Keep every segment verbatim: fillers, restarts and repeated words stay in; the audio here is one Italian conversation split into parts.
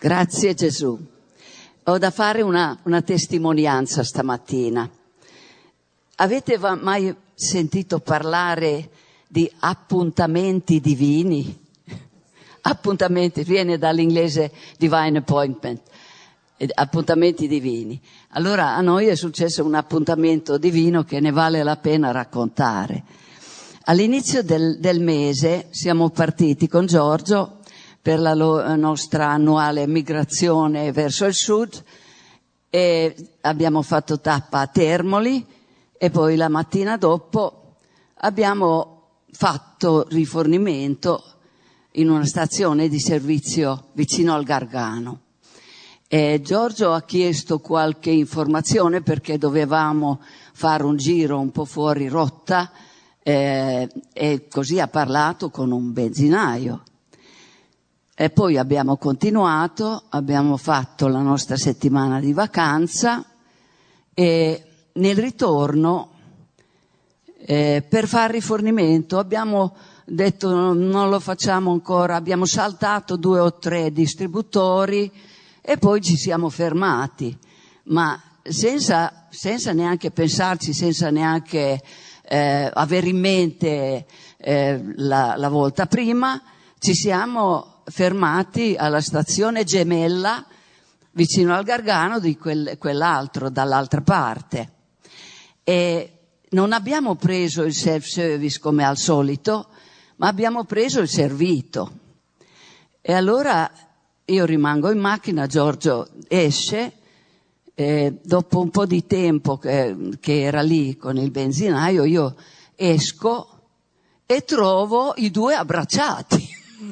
Grazie Gesù. Ho da fare una, una testimonianza stamattina. Avete mai sentito parlare di appuntamenti divini? Appuntamenti, viene dall'inglese divine appointment, appuntamenti divini. Allora a noi è successo un appuntamento divino che ne vale la pena raccontare. All'inizio del, del mese siamo partiti con Giorgio per la, lo, la nostra annuale migrazione verso il sud e abbiamo fatto tappa a Termoli e poi la mattina dopo abbiamo fatto rifornimento in una stazione di servizio vicino al Gargano. E Giorgio ha chiesto qualche informazione perché dovevamo fare un giro un po' fuori rotta eh, e così ha parlato con un benzinaio. E poi abbiamo continuato, abbiamo fatto la nostra settimana di vacanza e nel ritorno eh, per fare rifornimento abbiamo detto no, non lo facciamo ancora, abbiamo saltato due o tre distributori e poi ci siamo fermati, ma senza, senza neanche pensarci, senza neanche eh, avere in mente eh, la, la volta prima, ci siamo fermati alla stazione gemella vicino al Gargano di quel, quell'altro, dall'altra parte. E non abbiamo preso il self-service come al solito, ma abbiamo preso il servito. E allora io rimango in macchina, Giorgio esce, e dopo un po' di tempo che, che era lì con il benzinaio, io esco e trovo i due abbracciati.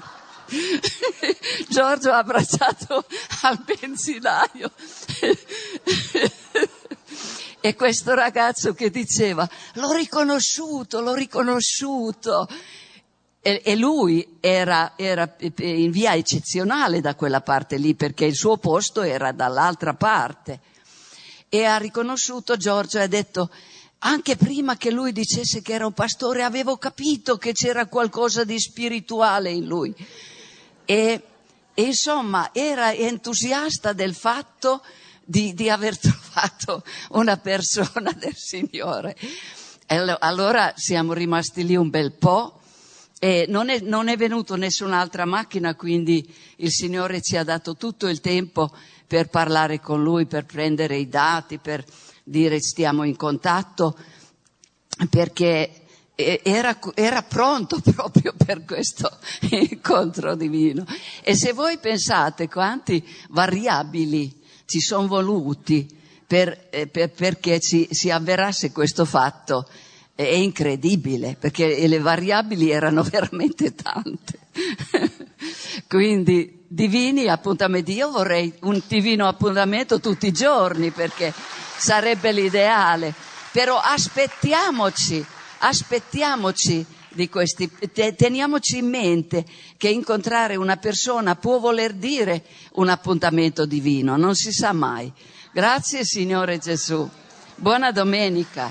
Giorgio ha abbracciato al benzinaio e questo ragazzo che diceva l'ho riconosciuto, l'ho riconosciuto e, e lui era, era in via eccezionale da quella parte lì perché il suo posto era dall'altra parte e ha riconosciuto Giorgio e ha detto anche prima che lui dicesse che era un pastore avevo capito che c'era qualcosa di spirituale in lui. E, e insomma era entusiasta del fatto di, di aver trovato una persona del Signore. E allora siamo rimasti lì un bel po' e non è, non è venuto nessun'altra macchina, quindi il Signore ci ha dato tutto il tempo per parlare con lui, per prendere i dati, per dire stiamo in contatto, perché Era, era pronto proprio per questo incontro divino. E se voi pensate quanti variabili ci sono voluti per, eh, per, perché ci, si avverasse questo fatto, è incredibile, perché le variabili erano veramente tante. Quindi divini appuntamenti, io vorrei un divino appuntamento tutti i giorni perché sarebbe l'ideale, però aspettiamoci Aspettiamoci di questi, teniamoci in mente che incontrare una persona può voler dire un appuntamento divino, non si sa mai. Grazie Signore Gesù. Buona domenica.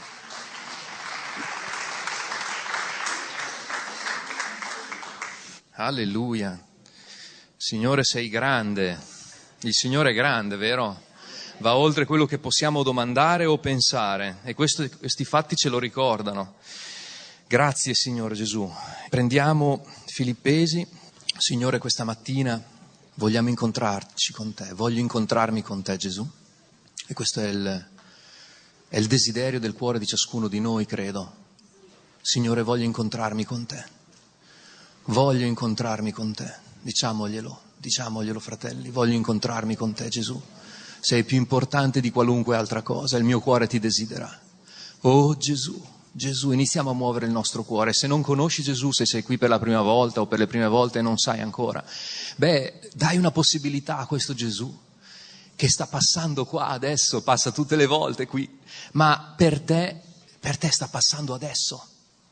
Alleluia. Signore sei grande, il Signore è grande, vero? Va oltre quello che possiamo domandare o pensare e questo, questi fatti ce lo ricordano. Grazie Signore Gesù. Prendiamo Filippesi. Signore, questa mattina vogliamo incontrarci con te, voglio incontrarmi con te Gesù e questo è il, è il desiderio del cuore di ciascuno di noi, credo. Signore, voglio incontrarmi con te, voglio incontrarmi con te, diciamoglielo, diciamoglielo fratelli, voglio incontrarmi con te Gesù. Sei più importante di qualunque altra cosa, il mio cuore ti desidera. Oh Gesù, Gesù, iniziamo a muovere il nostro cuore. Se non conosci Gesù, se sei qui per la prima volta o per le prime volte e non sai ancora, beh, dai una possibilità a questo Gesù che sta passando qua adesso, passa tutte le volte qui, ma per te, per te sta passando adesso.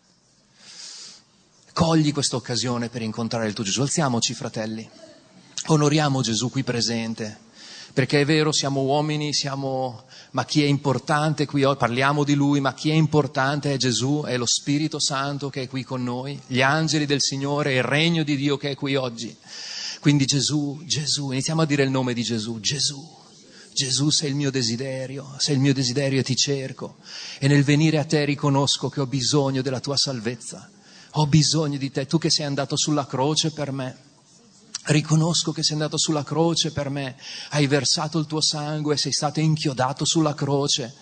Cogli questa occasione per incontrare il tuo Gesù. Alziamoci fratelli, onoriamo Gesù qui presente. Perché è vero, siamo uomini, siamo, ma chi è importante qui oggi, parliamo di Lui, ma chi è importante è Gesù, è lo Spirito Santo che è qui con noi, gli angeli del Signore, il regno di Dio che è qui oggi. Quindi Gesù, Gesù, iniziamo a dire il nome di Gesù, Gesù. Gesù, sei il mio desiderio, sei il mio desiderio e ti cerco. E nel venire a te riconosco che ho bisogno della tua salvezza. Ho bisogno di te, tu che sei andato sulla croce per me. Riconosco che sei andato sulla croce per me. Hai versato il tuo sangue, sei stato inchiodato sulla croce.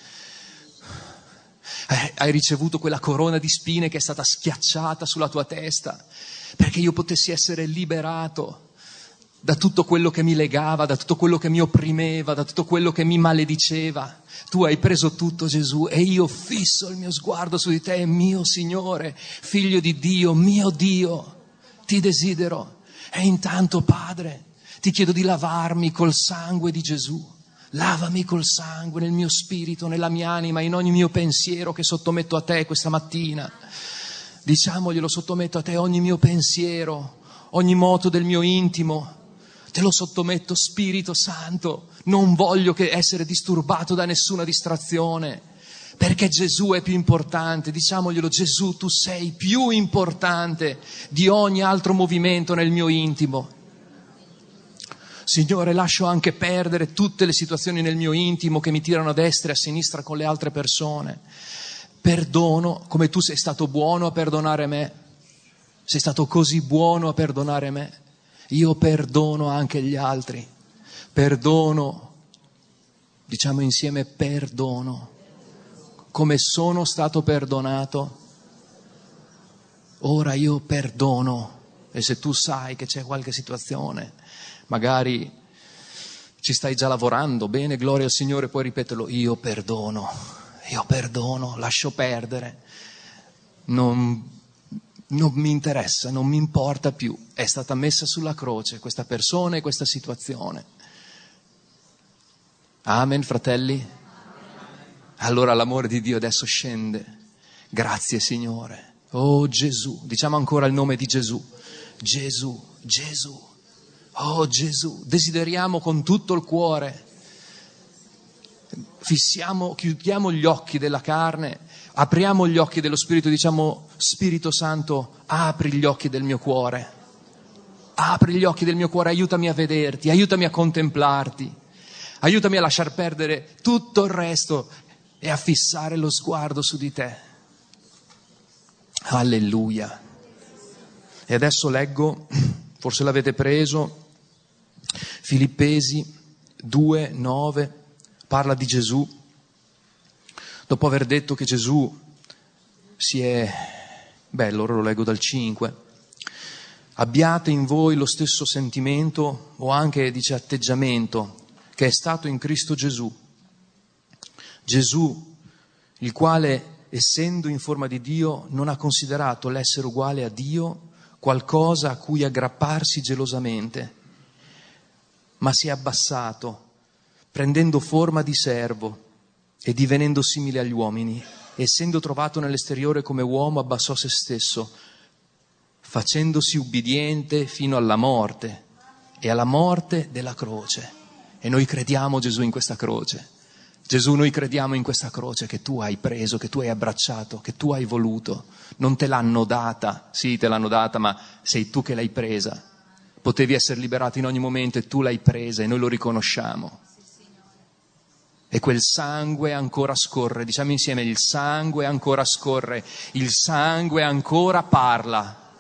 Hai ricevuto quella corona di spine che è stata schiacciata sulla tua testa perché io potessi essere liberato da tutto quello che mi legava, da tutto quello che mi opprimeva, da tutto quello che mi malediceva. Tu hai preso tutto, Gesù, e io fisso il mio sguardo su di te, mio Signore, Figlio di Dio, mio Dio, ti desidero. E intanto, Padre, ti chiedo di lavarmi col sangue di Gesù. Lavami col sangue nel mio spirito, nella mia anima, in ogni mio pensiero che sottometto a te questa mattina. Diciamoglielo, sottometto a te ogni mio pensiero, ogni moto del mio intimo. Te lo sottometto, Spirito Santo, non voglio che essere disturbato da nessuna distrazione, perché Gesù è più importante. Diciamoglielo, Gesù, tu sei più importante di ogni altro movimento nel mio intimo. Signore, lascio anche perdere tutte le situazioni nel mio intimo che mi tirano a destra e a sinistra con le altre persone. Perdono, come tu sei stato buono a perdonare me, sei stato così buono a perdonare me. Io perdono anche gli altri, perdono, diciamo insieme perdono, come sono stato perdonato, ora io perdono. E se tu sai che c'è qualche situazione, magari ci stai già lavorando, bene, gloria al Signore, puoi ripeterlo, io perdono, io perdono, lascio perdere, non... Non mi interessa, non mi importa più, è stata messa sulla croce questa persona e questa situazione. Amen, fratelli? Allora l'amore di Dio adesso scende. Grazie, Signore. Oh Gesù, diciamo ancora il nome di Gesù. Gesù, Gesù, oh Gesù, desideriamo con tutto il cuore. Fissiamo, chiudiamo gli occhi della carne, apriamo gli occhi dello Spirito, diciamo Spirito Santo, apri gli occhi del mio cuore, apri gli occhi del mio cuore, aiutami a vederti, aiutami a contemplarti, aiutami a lasciar perdere tutto il resto e a fissare lo sguardo su di te. Alleluia. E adesso leggo, forse l'avete preso, Filippesi due, nove. Parla di Gesù, dopo aver detto che Gesù si è, bello, ora lo leggo dal cinque, abbiate in voi lo stesso sentimento o anche, dice, atteggiamento che è stato in Cristo Gesù. Gesù, il quale, essendo in forma di Dio, non ha considerato l'essere uguale a Dio qualcosa a cui aggrapparsi gelosamente, ma si è abbassato, prendendo forma di servo e divenendo simile agli uomini, essendo trovato nell'esteriore come uomo, abbassò se stesso, facendosi ubbidiente fino alla morte e alla morte della croce. E noi crediamo, Gesù, in questa croce. Gesù, noi crediamo in questa croce che tu hai preso, che tu hai abbracciato, che tu hai voluto. Non te l'hanno data, sì, te l'hanno data, ma sei tu che l'hai presa. Potevi essere liberato in ogni momento e tu l'hai presa e noi lo riconosciamo. E quel sangue ancora scorre, diciamo insieme, il sangue ancora scorre, il sangue ancora parla.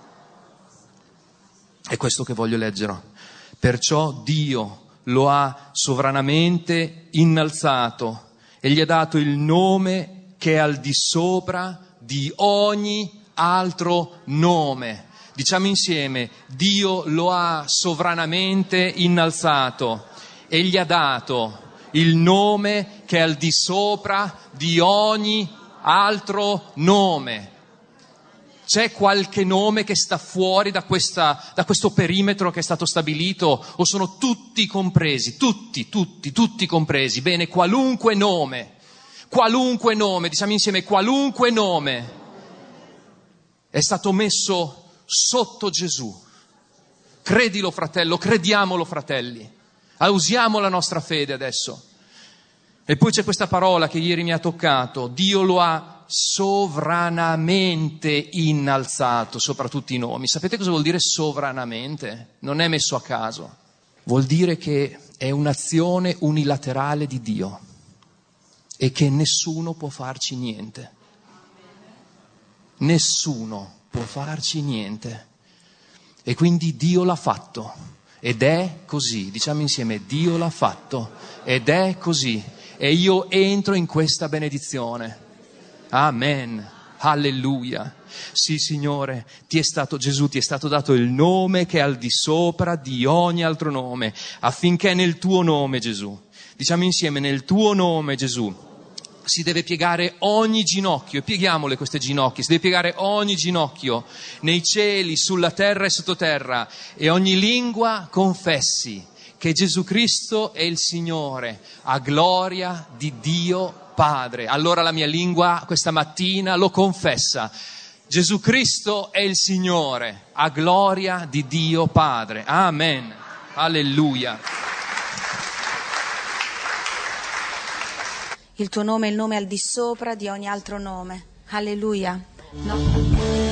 È questo che voglio leggere. Perciò Dio lo ha sovranamente innalzato e gli ha dato il nome che è al di sopra di ogni altro nome. Diciamo insieme, Dio lo ha sovranamente innalzato e gli ha dato il nome che è al di sopra di ogni altro nome. C'è qualche nome che sta fuori da, questa, da questo perimetro che è stato stabilito o sono tutti compresi? Tutti, tutti, tutti compresi. Bene, qualunque nome, qualunque nome, diciamo insieme, qualunque nome è stato messo sotto Gesù. Credilo, fratello, crediamolo, fratelli. Usiamo la nostra fede adesso. E poi c'è questa parola che ieri mi ha toccato. Dio lo ha sovranamente innalzato sopra tutti i nomi. Sapete cosa vuol dire sovranamente? Non è messo a caso. Vuol dire che è un'azione unilaterale di Dio e che nessuno può farci niente. Nessuno può farci niente. E quindi Dio l'ha fatto. Ed è così. Diciamo insieme, Dio l'ha fatto. Ed è così. E io entro in questa benedizione. Amen. Alleluia. Sì, Signore, ti è stato, Gesù, ti è stato dato il nome che è al di sopra di ogni altro nome, affinché nel tuo nome, Gesù, diciamo insieme, nel tuo nome, Gesù, si deve piegare ogni ginocchio, e pieghiamole queste ginocchia, si deve piegare ogni ginocchio nei cieli, sulla terra e sottoterra, e ogni lingua confessi che Gesù Cristo è il Signore, a gloria di Dio Padre. Allora la mia lingua questa mattina lo confessa. Gesù Cristo è il Signore, a gloria di Dio Padre. Amen. Alleluia. Il tuo nome è il nome al di sopra di ogni altro nome. Alleluia. No.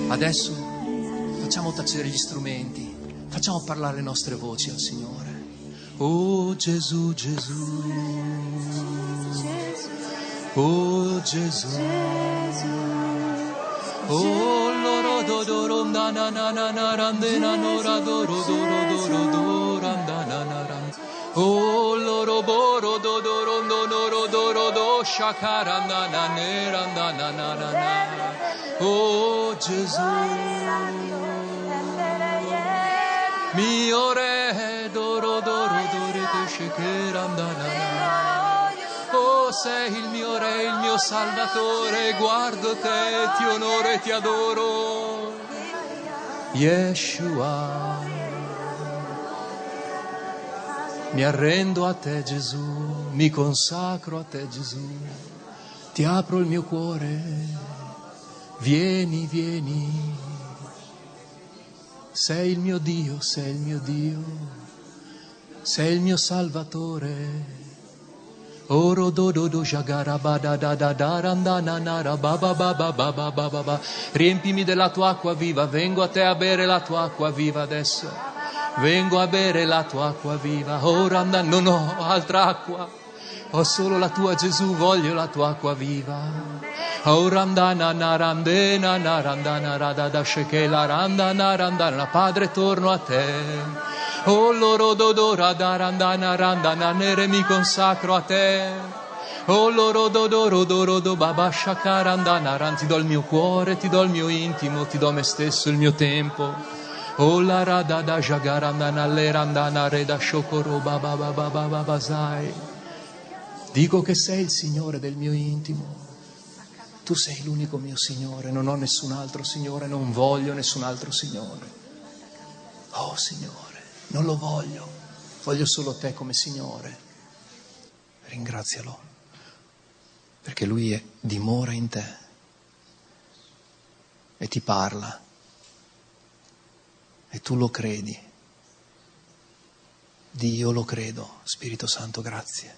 Adesso facciamo tacere gli strumenti, facciamo parlare le nostre voci al Signore. Oh Gesù, Gesù, oh Gesù, oh loro do do ronda na na na na rande na nora do ro do ro do ro do randa na na ran. Oh loro boro do do rondo noro do ro do shakara na na ne randa na na na na. Oh Gesù, mio re doro doro dore te shakara na na na. Oh, sei il mio re, il mio salvatore, guardo te, ti onoro e ti adoro. Yeshua, mi arrendo a te Gesù, mi consacro a te Gesù, ti apro il mio cuore, vieni, vieni, sei il mio Dio, sei il mio Dio, sei il mio Salvatore. Oro do do do jagara ba da da da da randana nara ba ba ba ba ba ba ba ba ba. Riempimi della tua acqua viva, vengo a te a bere la tua acqua viva adesso. Vengo a bere la tua acqua viva. Ora anda, non ho altra acqua, ho solo la tua Gesù, voglio la tua acqua viva. Ora andana narandena narandana rada da shekela randana randana. Padre, torno a te. Oh loro dodora darandana randana nere, mi consacro a te. Oh loro dodoro doro do baba shakarandana ran. Ti do il mio cuore, ti do il mio intimo, ti do me stesso, il mio tempo. Oh la rada da jagarandana le randana reda shokoro baba baba baba basai. Dico che sei il Signore del mio intimo. Tu sei l'unico mio Signore, non ho nessun altro Signore, non voglio nessun altro Signore. Oh Signore, non lo voglio, voglio solo te come Signore. Ringrazialo, perché Lui è, dimora in te e ti parla e tu lo credi. Dio, lo credo. Spirito Santo, grazie.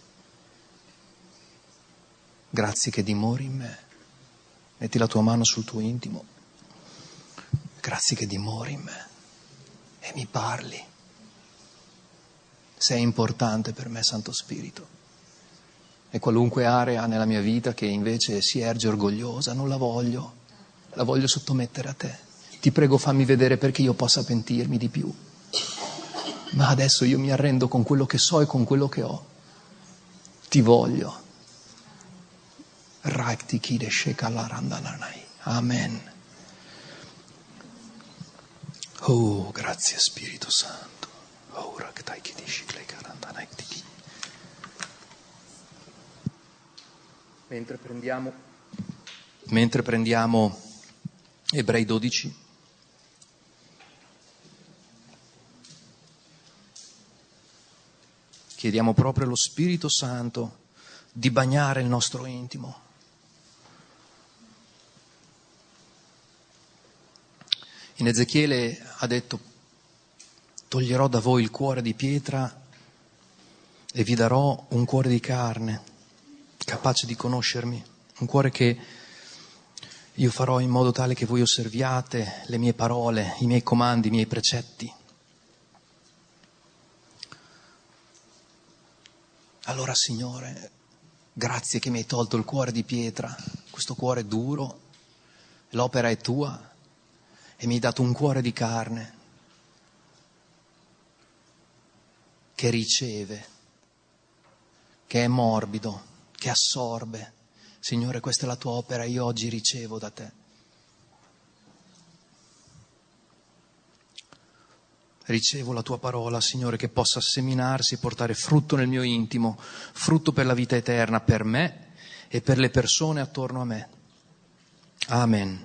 Grazie che dimori in me. Metti la tua mano sul tuo intimo. Grazie che dimori in me e mi parli. Sei importante per me, Santo Spirito. E qualunque area nella mia vita che invece si erge orgogliosa, non la voglio. La voglio sottomettere a te. Ti prego, fammi vedere perché io possa pentirmi di più. Ma adesso io mi arrendo con quello che so e con quello che ho. Ti voglio. Amen. Oh, grazie Spirito Santo. Mentre prendiamo, mentre prendiamo Ebrei dodici, chiediamo proprio allo Spirito Santo di bagnare il nostro intimo. In Ezechiele ha detto: toglierò da voi il cuore di pietra e vi darò un cuore di carne, capace di conoscermi, un cuore che io farò in modo tale che voi osserviate le mie parole, i miei comandi, i miei precetti. Allora, Signore, grazie che mi hai tolto il cuore di pietra, questo cuore duro, l'opera è tua, e mi hai dato un cuore di carne che riceve, che è morbido, che assorbe. Signore, questa è la tua opera, io oggi ricevo da te. Ricevo la tua parola, Signore, che possa seminarsi e portare frutto nel mio intimo, frutto per la vita eterna, per me e per le persone attorno a me. Amen.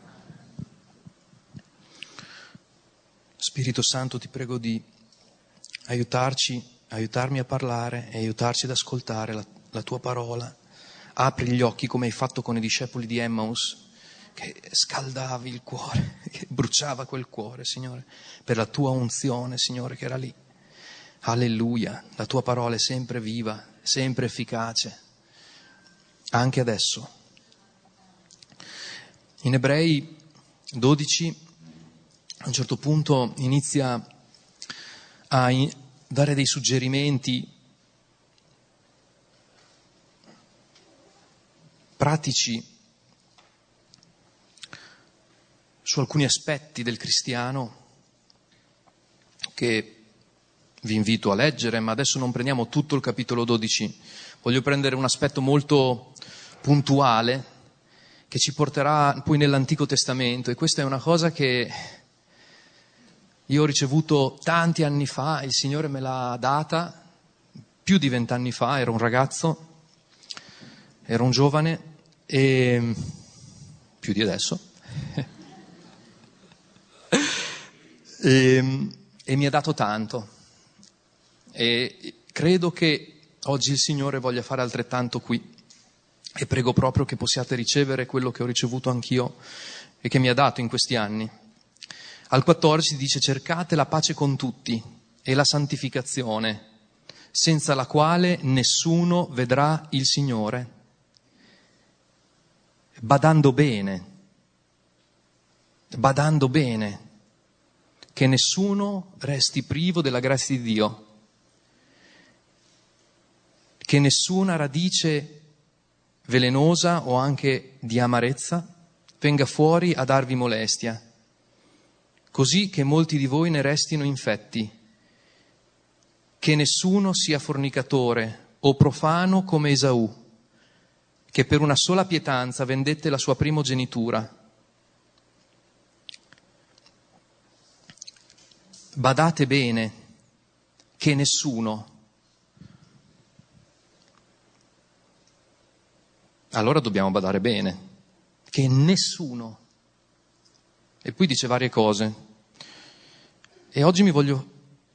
Spirito Santo, ti prego di aiutarci, aiutarmi a parlare e aiutarci ad ascoltare la, la tua parola. Apri gli occhi come hai fatto con i discepoli di Emmaus, che scaldavi il cuore, che bruciava quel cuore, Signore, per la tua unzione, Signore, che era lì. Alleluia, la tua parola è sempre viva, sempre efficace, anche adesso. In Ebrei dodici, a un certo punto inizia a in- dare dei suggerimenti pratici su alcuni aspetti del cristiano che vi invito a leggere, ma adesso non prendiamo tutto il capitolo dodici, voglio prendere un aspetto molto puntuale che ci porterà poi nell'Antico Testamento, e questa è una cosa che io ho ricevuto tanti anni fa, il Signore me l'ha data più di vent'anni fa, ero un ragazzo, ero un giovane, e più di adesso, e, e mi ha dato tanto, e credo che oggi il Signore voglia fare altrettanto qui, e prego proprio che possiate ricevere quello che ho ricevuto anch'io e che mi ha dato in questi anni. Al quattordici dice: cercate la pace con tutti e la santificazione, senza la quale nessuno vedrà il Signore, badando bene, badando bene, che nessuno resti privo della grazia di Dio, che nessuna radice velenosa o anche di amarezza venga fuori a darvi molestia, così che molti di voi ne restino infetti, che nessuno sia fornicatore o profano come Esaù, che per una sola pietanza vendette la sua primogenitura. Badate bene che nessuno. Allora dobbiamo badare bene, che nessuno. E poi dice varie cose. E oggi mi voglio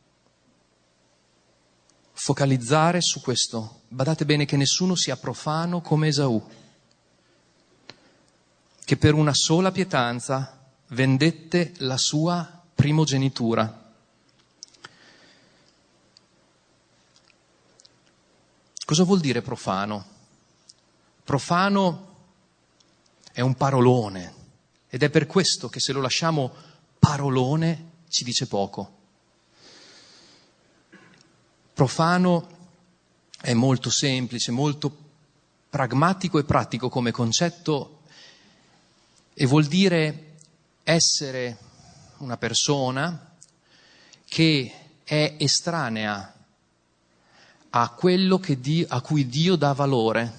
focalizzare su questo. Badate bene che nessuno sia profano come Esaù, che per una sola pietanza vendette la sua primogenitura. Cosa vuol dire profano? Profano è un parolone, ed è per questo che se lo lasciamo parolone ci dice poco. Profano è molto semplice, molto pragmatico e pratico come concetto, e vuol dire essere una persona che è estranea a quello che Dio, a cui Dio dà valore.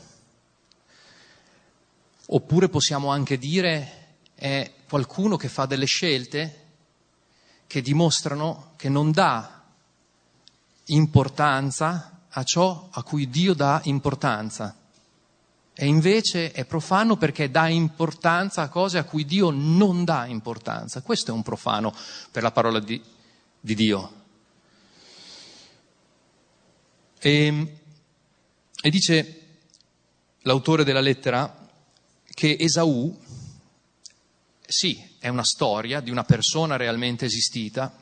Oppure possiamo anche dire è qualcuno che fa delle scelte che dimostrano che non dà importanza a ciò a cui Dio dà importanza, e invece è profano perché dà importanza a cose a cui Dio non dà importanza. Questo è un profano per la parola di, di Dio. E, e dice l'autore della lettera che Esaù, sì, è una storia di una persona realmente esistita,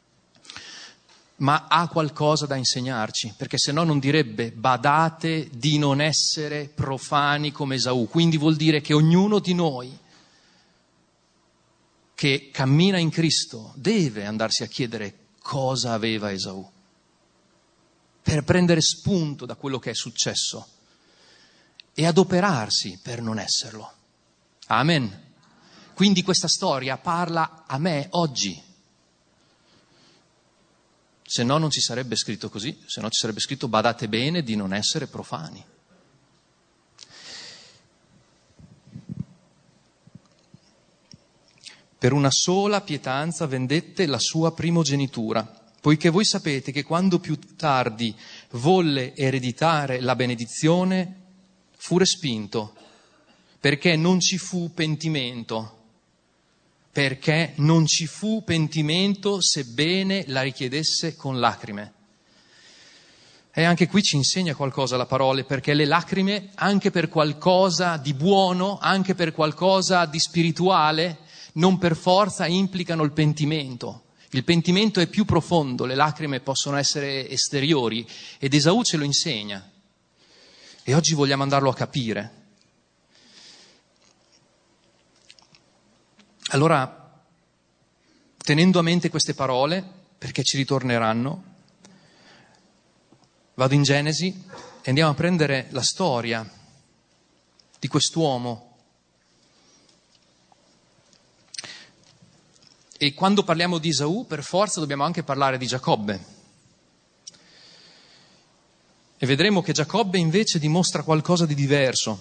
ma ha qualcosa da insegnarci, perché se no non direbbe badate di non essere profani come Esaù. Quindi vuol dire che ognuno di noi che cammina in Cristo deve andarsi a chiedere cosa aveva Esaù, per prendere spunto da quello che è successo e adoperarsi per non esserlo. Amen. Quindi questa storia parla a me oggi. Se no non ci sarebbe scritto così, se no ci sarebbe scritto badate bene di non essere profani. Per una sola pietanza vendette la sua primogenitura, poiché voi sapete che quando più tardi volle ereditare la benedizione, fu respinto, perché non ci fu pentimento, perché non ci fu pentimento sebbene la richiedesse con lacrime. E anche qui ci insegna qualcosa la parola, perché le lacrime, anche per qualcosa di buono, anche per qualcosa di spirituale, non per forza implicano il pentimento. Il pentimento è più profondo, le lacrime possono essere esteriori, ed Esaù ce lo insegna. E oggi vogliamo andarlo a capire. Allora, tenendo a mente queste parole, perché ci ritorneranno, vado in Genesi e andiamo a prendere la storia di quest'uomo. E quando parliamo di Esaù, per forza dobbiamo anche parlare di Giacobbe. E vedremo che Giacobbe invece dimostra qualcosa di diverso.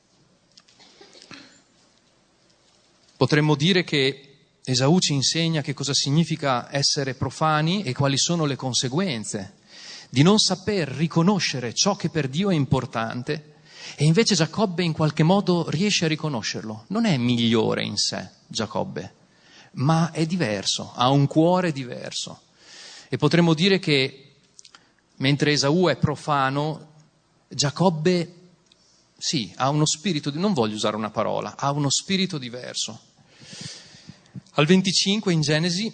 Potremmo dire che Esaù ci insegna che cosa significa essere profani e quali sono le conseguenze di non saper riconoscere ciò che per Dio è importante, e invece Giacobbe in qualche modo riesce a riconoscerlo. Non è migliore in sé Giacobbe, ma è diverso, ha un cuore diverso. E potremmo dire che mentre Esaù è profano, Giacobbe sì, ha uno spirito, non voglio usare una parola, ha uno spirito diverso. Al venticinque in Genesi,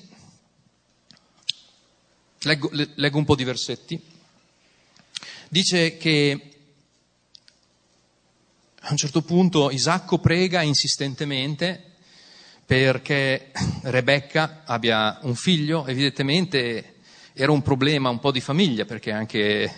leggo, leggo un po' di versetti, dice che a un certo punto Isacco prega insistentemente perché Rebecca abbia un figlio. Evidentemente era un problema un po' di famiglia, perché anche,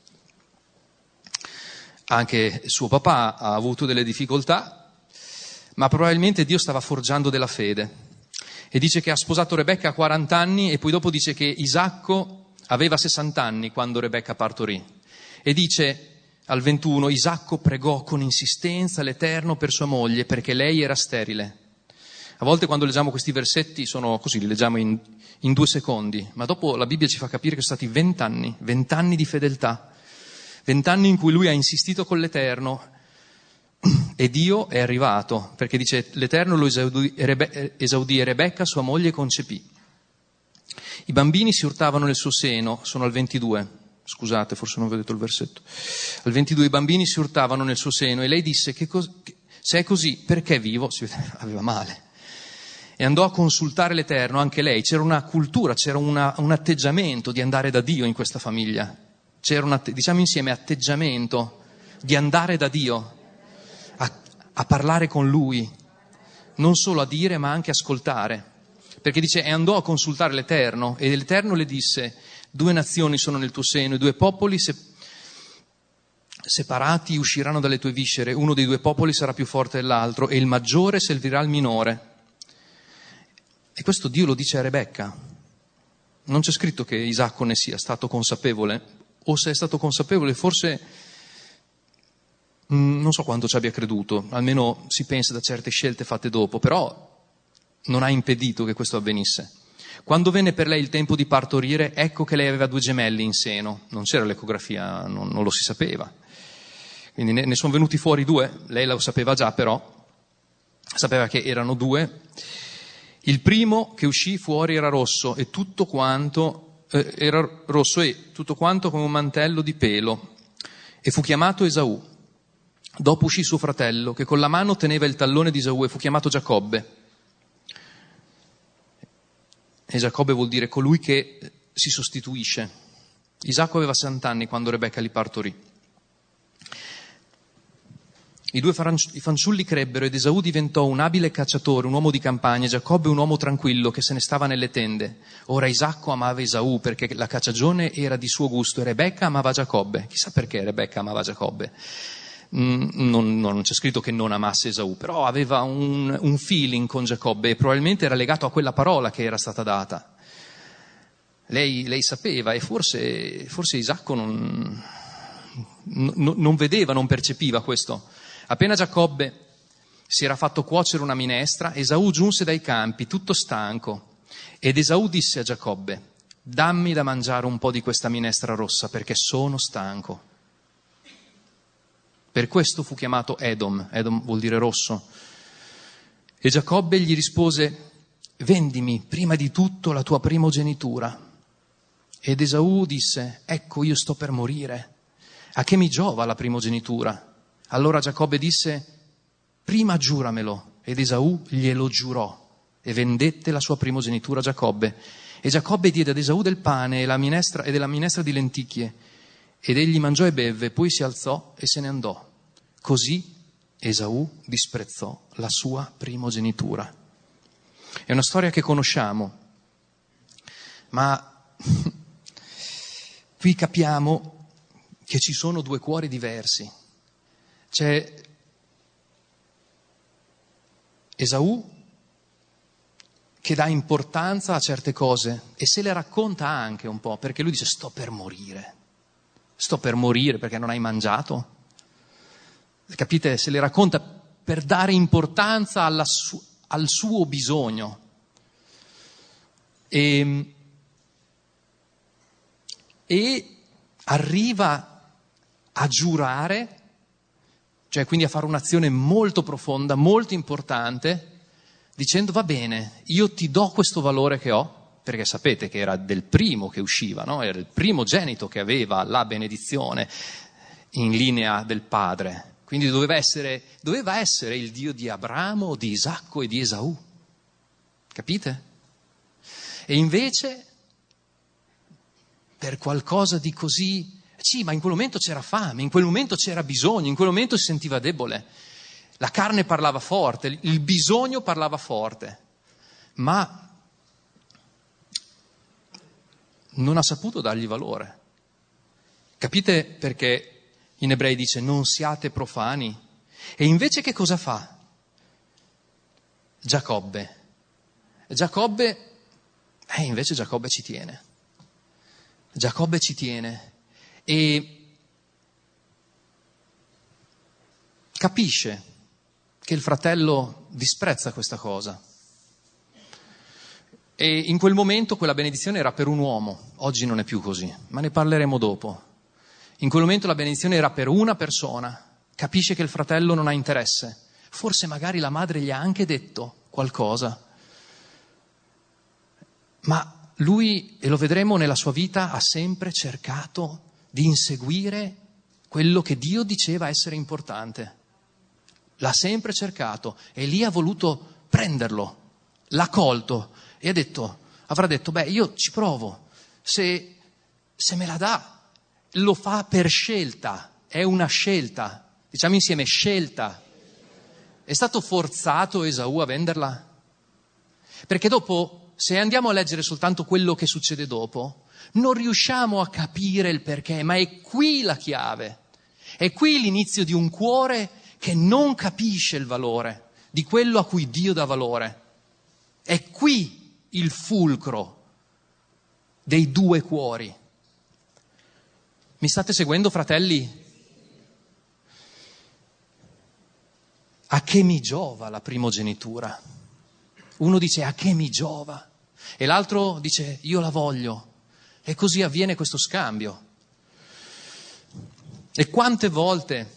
anche suo papà ha avuto delle difficoltà, ma probabilmente Dio stava forgiando della fede. E dice che ha sposato Rebecca a quaranta anni e poi dopo dice che Isacco aveva sessanta anni quando Rebecca partorì. E dice al ventuno, Isacco pregò con insistenza l'Eterno per sua moglie perché lei era sterile. A volte quando leggiamo questi versetti sono così, li leggiamo in, in due secondi, ma dopo la Bibbia ci fa capire che sono stati vent'anni, vent'anni di fedeltà, vent'anni in cui lui ha insistito con l'Eterno e Dio è arrivato, perché dice l'Eterno lo esaudì e, Rebe- esaudì e Rebecca sua moglie concepì. I bambini si urtavano nel suo seno, sono al ventidue, scusate forse non vi ho detto il versetto, al ventidue i bambini si urtavano nel suo seno e lei disse che cos- che, se è così perché vivo? Si vede, aveva male. E andò a consultare l'Eterno, anche lei, c'era una cultura, c'era una, un atteggiamento di andare da Dio in questa famiglia, c'era un, atte- diciamo insieme, atteggiamento di andare da Dio, a, a parlare con Lui, non solo a dire ma anche ascoltare, perché dice e andò a consultare l'Eterno e l'Eterno le disse due nazioni sono nel tuo seno e due popoli se, separati usciranno dalle tue viscere, uno dei due popoli sarà più forte dell'altro e il maggiore servirà al minore. E questo Dio lo dice a Rebecca. Non c'è scritto che Isacco ne sia stato consapevole, o se è stato consapevole forse mh, non so quanto ci abbia creduto, almeno si pensa da certe scelte fatte dopo, però non ha impedito che questo avvenisse. Quando venne per lei il tempo di partorire, ecco che lei aveva due gemelli in seno, non c'era l'ecografia, non, non lo si sapeva, quindi ne, ne sono venuti fuori due, lei lo sapeva già però, sapeva che erano due. Il primo che uscì fuori era rosso e tutto quanto eh, era rosso e tutto quanto come un mantello di pelo e fu chiamato Esaù. Dopo uscì suo fratello che con la mano teneva il tallone di Esaù e fu chiamato Giacobbe. E Giacobbe vuol dire colui che si sostituisce. Isacco aveva sessanta anni quando Rebecca li partorì. I due fanciulli crebbero ed Esaù diventò un abile cacciatore, un uomo di campagna, Giacobbe un uomo tranquillo che se ne stava nelle tende. Ora Isacco amava Esaù perché la cacciagione era di suo gusto e Rebecca amava Giacobbe. Chissà perché Rebecca amava Giacobbe. Mm, non, non c'è scritto che non amasse Esaù, però aveva un, un feeling con Giacobbe e probabilmente era legato a quella parola che era stata data. Lei, lei sapeva e forse, forse Isacco non, non, non vedeva, non percepiva questo. Appena Giacobbe si era fatto cuocere una minestra, Esaù giunse dai campi, tutto stanco. Ed Esaù disse a Giacobbe, dammi da mangiare un po' di questa minestra rossa, perché sono stanco. Per questo fu chiamato Edom, Edom vuol dire rosso. E Giacobbe gli rispose, vendimi prima di tutto la tua primogenitura. Ed Esaù disse, ecco io sto per morire, a che mi giova la primogenitura? Allora Giacobbe disse, prima giuramelo, ed Esaù glielo giurò e vendette la sua primogenitura a Giacobbe. E Giacobbe diede ad Esaù del pane e, la minestra, e della minestra di lenticchie, ed egli mangiò e bevve, poi si alzò e se ne andò. Così Esaù disprezzò la sua primogenitura. È una storia che conosciamo, ma qui capiamo che ci sono due cuori diversi. C'è Esaù che dà importanza a certe cose e se le racconta anche un po', perché lui dice sto per morire, sto per morire perché non hai mangiato. Capite? Se le racconta per dare importanza alla su- al suo bisogno. E, e arriva a giurare, cioè quindi a fare un'azione molto profonda, molto importante, dicendo va bene, io ti do questo valore che ho, perché sapete che era del primo che usciva, no? Era il primogenito che aveva la benedizione in linea del padre. Quindi doveva essere, doveva essere il Dio di Abramo, di Isacco e di Esaù. Capite? E invece, per qualcosa di così... Sì, ma in quel momento c'era fame, in quel momento c'era bisogno, in quel momento si sentiva debole. La carne parlava forte, il bisogno parlava forte. Ma non ha saputo dargli valore. Capite perché in Ebrei dice non siate profani? E invece che cosa fa? Giacobbe. Giacobbe, eh, invece Giacobbe ci tiene. Giacobbe ci tiene e capisce che il fratello disprezza questa cosa. E in quel momento quella benedizione era per un uomo, oggi non è più così, ma ne parleremo dopo. In quel momento la benedizione era per una persona, capisce che il fratello non ha interesse, forse magari la madre gli ha anche detto qualcosa, ma lui, e lo vedremo nella sua vita, ha sempre cercato di inseguire quello che Dio diceva essere importante. L'ha sempre cercato e lì ha voluto prenderlo, l'ha colto e ha detto, avrà detto, beh, io ci provo, se, se me la dà. Lo fa per scelta, è una scelta, diciamo insieme scelta. È stato forzato Esaù a venderla? Perché dopo, se andiamo a leggere soltanto quello che succede dopo, non riusciamo a capire il perché, ma è qui la chiave. È qui l'inizio di un cuore che non capisce il valore di quello a cui Dio dà valore. È qui il fulcro dei due cuori. Mi state seguendo, fratelli? A che mi giova la primogenitura? Uno dice a che mi giova e l'altro dice io la voglio e così avviene questo scambio. E quante volte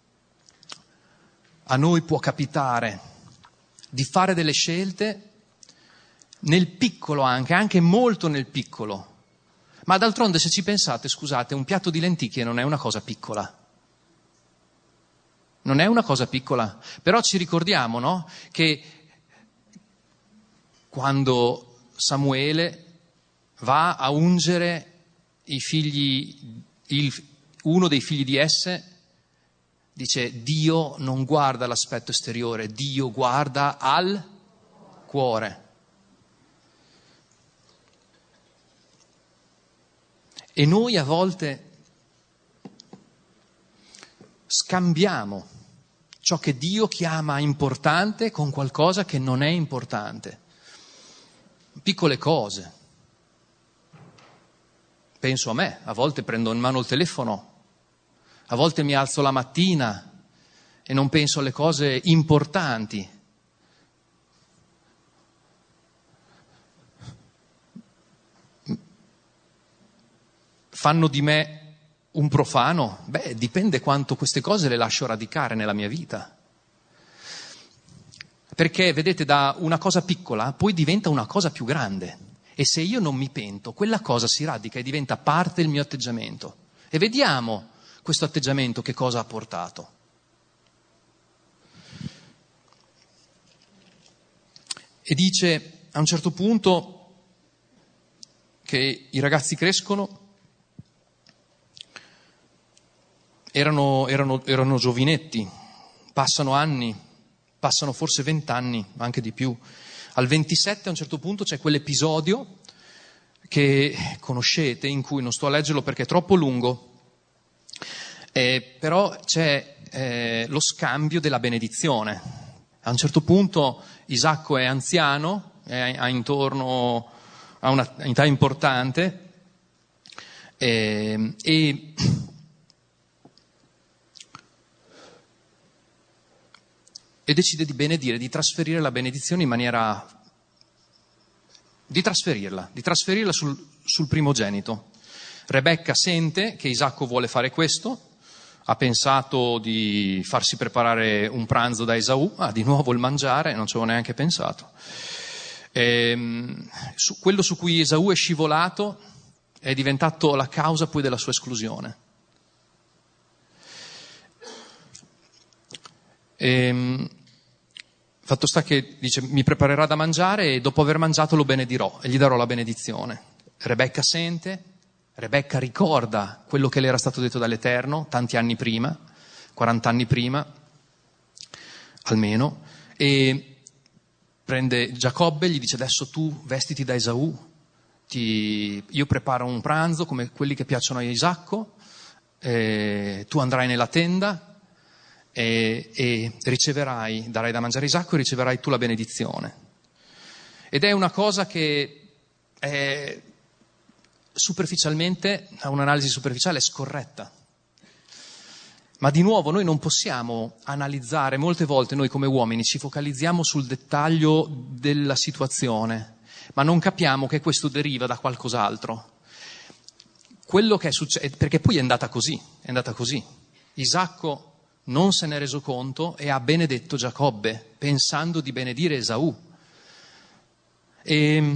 a noi può capitare di fare delle scelte nel piccolo anche, anche molto nel piccolo. Ma d'altronde, se ci pensate, scusate, un piatto di lenticchie non è una cosa piccola. Non è una cosa piccola. Però ci ricordiamo, no? Che quando Samuele va a ungere i figli, il, uno dei figli di Esse, dice Dio non guarda l'aspetto esteriore, Dio guarda al cuore. E noi a volte scambiamo ciò che Dio chiama importante con qualcosa che non è importante. Piccole cose. Penso a me, a volte prendo in mano il telefono, a volte mi alzo la mattina e non penso alle cose importanti. Fanno di me un profano? Beh, dipende quanto queste cose le lascio radicare nella mia vita. Perché, vedete, da una cosa piccola poi diventa una cosa più grande. E se io non mi pento, quella cosa si radica e diventa parte del mio atteggiamento. E vediamo questo atteggiamento che cosa ha portato. E dice a un certo punto che i ragazzi crescono. Erano, erano, erano giovinetti, passano anni, passano forse vent'anni, anche di più. Al ventisette a un certo punto c'è quell'episodio che conoscete, in cui non sto a leggerlo perché è troppo lungo, eh, però c'è eh, lo scambio della benedizione. A un certo punto Isacco è anziano, è, ha intorno a una età importante, eh, e e decide di benedire, di trasferire la benedizione in maniera, di trasferirla, di trasferirla sul, sul primogenito. Rebecca sente che Isacco vuole fare questo, ha pensato di farsi preparare un pranzo da Esaù, ah, di nuovo il mangiare, non ci avevo neanche pensato. E, su, quello su cui Esaù è scivolato è diventato la causa poi della sua esclusione. E, fatto sta che dice: mi preparerà da mangiare e dopo aver mangiato lo benedirò e gli darò la benedizione. Rebecca sente, Rebecca ricorda quello che le era stato detto dall'Eterno tanti anni prima, quaranta anni prima almeno, e prende Giacobbe e gli dice: adesso tu vestiti da Esaù, ti... io preparo un pranzo come quelli che piacciono a Isacco, eh, tu andrai nella tenda E, e riceverai, darai da mangiare a Isacco e riceverai tu la benedizione. Ed è una cosa che è superficialmente, a un'analisi superficiale, è scorretta. Ma di nuovo noi non possiamo analizzare, molte volte noi come uomini ci focalizziamo sul dettaglio della situazione, ma non capiamo che questo deriva da qualcos'altro. Quello che è successo, perché poi è andata così, è andata così. Isacco non se n'è reso conto e ha benedetto Giacobbe, pensando di benedire Esaù. E,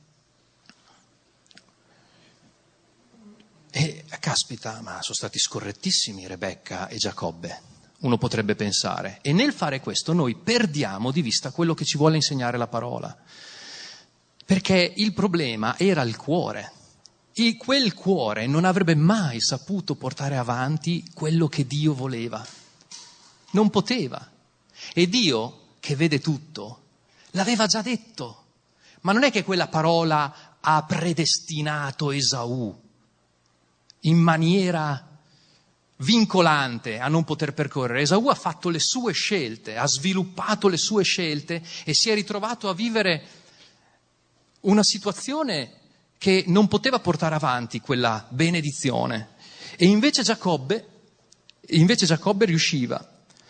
e caspita, ma sono stati scorrettissimi Rebecca e Giacobbe, uno potrebbe pensare. E nel fare questo noi perdiamo di vista quello che ci vuole insegnare la parola. Perché il problema era il cuore. E quel cuore non avrebbe mai saputo portare avanti quello che Dio voleva. Non poteva. E Dio, che vede tutto, l'aveva già detto. Ma non è che quella parola ha predestinato Esaù in maniera vincolante a non poter percorrere. Esaù ha fatto le sue scelte, ha sviluppato le sue scelte e si è ritrovato a vivere una situazione che non poteva portare avanti quella benedizione. E invece Giacobbe, invece Giacobbe riusciva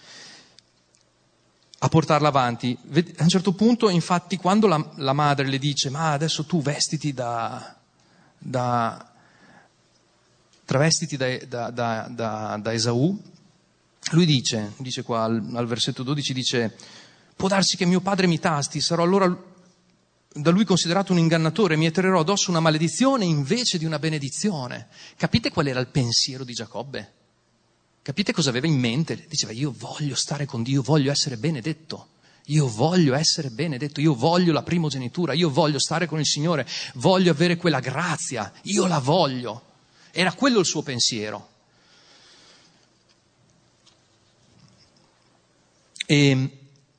a portarla avanti. A un certo punto, infatti, quando la, la madre le dice: ma adesso tu vestiti da, da travestiti da, da, da, da, da Esaù, lui dice, dice qua al, al versetto dodici, dice: può darsi che mio padre mi tasti, sarò allora da lui considerato un ingannatore, mi atterrerò addosso una maledizione invece di una benedizione. Capite qual era il pensiero di Giacobbe? Capite cosa aveva in mente? Diceva: io voglio stare con Dio, voglio essere benedetto, io voglio essere benedetto, io voglio la primogenitura, io voglio stare con il Signore, voglio avere quella grazia, io la voglio. Era quello il suo pensiero. E,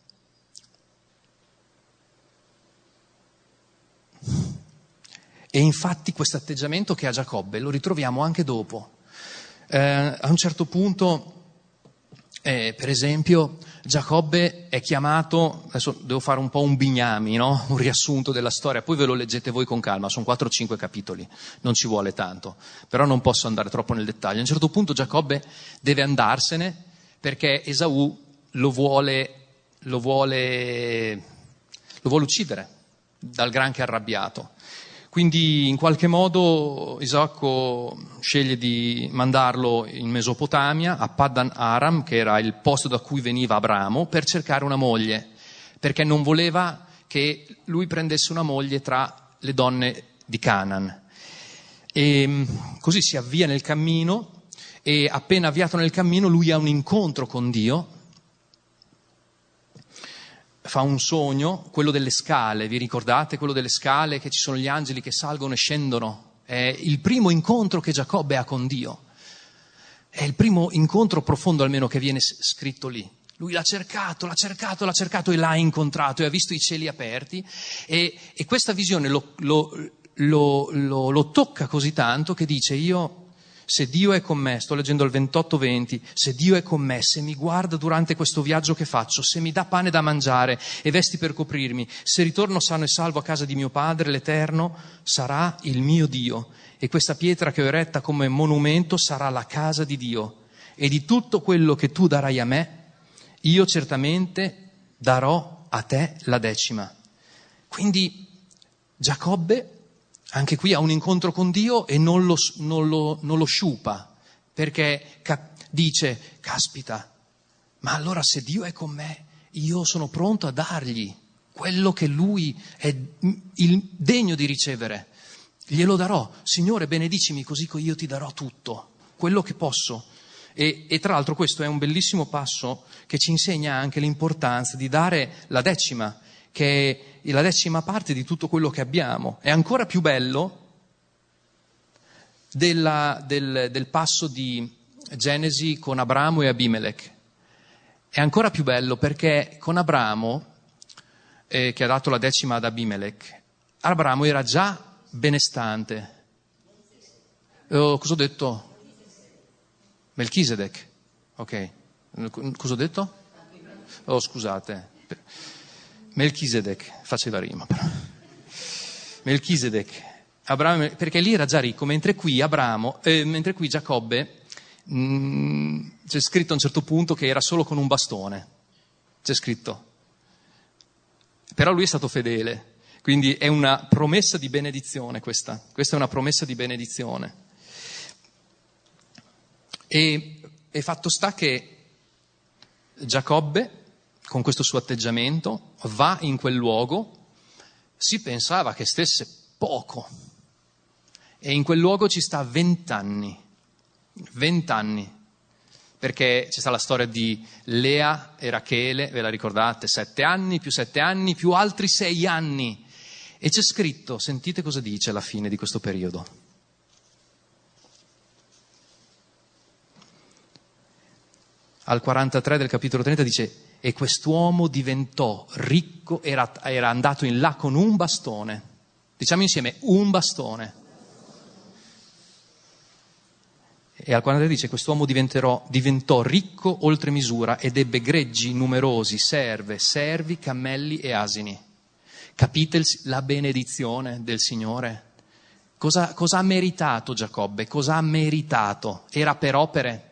e infatti questo atteggiamento che ha Giacobbe lo ritroviamo anche dopo. Eh, a un certo punto, eh, per esempio, Giacobbe è chiamato, adesso devo fare un po' un bignami, no? Un riassunto della storia, poi ve lo leggete voi con calma, sono quattro o cinque capitoli, non ci vuole tanto, però non posso andare troppo nel dettaglio. A un certo punto Giacobbe deve andarsene perché Esaù lo vuole, lo vuole, lo vuole uccidere, dal granché arrabbiato. Quindi in qualche modo Isacco sceglie di mandarlo in Mesopotamia, a Paddan Aram, che era il posto da cui veniva Abramo, per cercare una moglie, perché non voleva che lui prendesse una moglie tra le donne di Canaan. E così si avvia nel cammino e appena avviato nel cammino lui ha un incontro con Dio. Fa un sogno, quello delle scale, vi ricordate? Quello delle scale, che ci sono gli angeli che salgono e scendono. È il primo incontro che Giacobbe ha con Dio. È il primo incontro profondo almeno che viene scritto lì. Lui l'ha cercato, l'ha cercato, l'ha cercato e l'ha incontrato e ha visto i cieli aperti e, e questa visione lo, lo, lo, lo, lo tocca così tanto che dice: io, se Dio è con me, sto leggendo il ventotto venti, se Dio è con me, se mi guarda durante questo viaggio che faccio, se mi dà pane da mangiare e vesti per coprirmi, se ritorno sano e salvo a casa di mio Padre, l'Eterno sarà il mio Dio e questa pietra che ho eretta come monumento sarà la casa di Dio e di tutto quello che tu darai a me, io certamente darò a te la decima. Quindi Giacobbe anche qui ha un incontro con Dio e non lo, non lo, non lo sciupa, perché cap- dice: caspita, ma allora se Dio è con me, io sono pronto a dargli quello che lui è il degno di ricevere. Glielo darò. Signore, benedicimi così che io ti darò tutto, quello che posso. E, e tra l'altro questo è un bellissimo passo che ci insegna anche l'importanza di dare la decima, che è la decima parte di tutto quello che abbiamo. È ancora più bello della, del, del passo di Genesi con Abramo e Abimelech. È ancora più bello perché con Abramo, eh, che ha dato la decima ad Abimelech, Abramo era già benestante. Oh, cosa ho detto? Melchisedec. Ok. Cosa ho detto? Oh, scusate. Melchisedec, faceva rima però. Melchisedec, Abramo, perché lì era già ricco, mentre qui Abramo, eh, mentre qui Giacobbe, mh, c'è scritto a un certo punto che era solo con un bastone, c'è scritto. Però lui è stato fedele, quindi è una promessa di benedizione questa, questa è una promessa di benedizione. E, e fatto sta che Giacobbe, con questo suo atteggiamento, va in quel luogo, si pensava che stesse poco, e in quel luogo ci sta vent'anni, vent'anni, perché c'è sta la storia di Lea e Rachele, ve la ricordate? Sette anni, più sette anni, più altri sei anni, e c'è scritto, sentite cosa dice alla fine di questo periodo. Al quarantatré del capitolo trenta dice: e quest'uomo diventò ricco, era, era andato in là con un bastone. Diciamo insieme, un bastone. E al quarantatré dice: quest'uomo diventerò, diventò ricco oltre misura ed ebbe greggi numerosi, serve, servi, cammelli e asini. Capite il, la benedizione del Signore? Cosa, cosa ha meritato Giacobbe? Cosa ha meritato? Era per opere?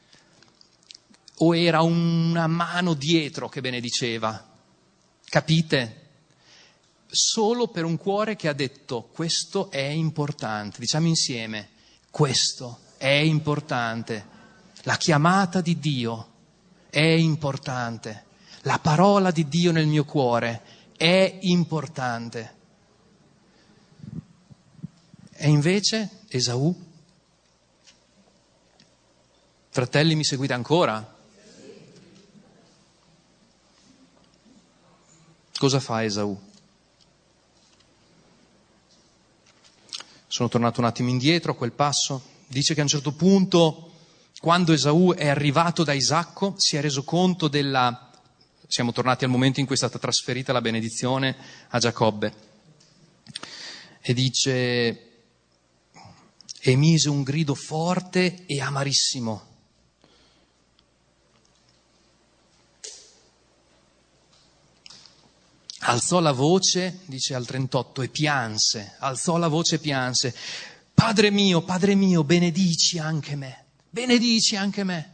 O era una mano dietro che benediceva? Capite? Solo per un cuore che ha detto: questo è importante. Diciamo insieme: questo è importante. La chiamata di Dio è importante. La parola di Dio nel mio cuore è importante. E invece Esaù? Fratelli, mi seguite ancora? Cosa fa Esaù? Sono tornato un attimo indietro a quel passo. Dice che a un certo punto, quando Esaù è arrivato da Isacco, si è reso conto della... Siamo tornati al momento in cui è stata trasferita la benedizione a Giacobbe. E dice: e mise un grido forte e amarissimo. Alzò la voce, dice al trentotto, e pianse, alzò la voce e pianse: Padre mio, Padre mio, benedici anche me, benedici anche me.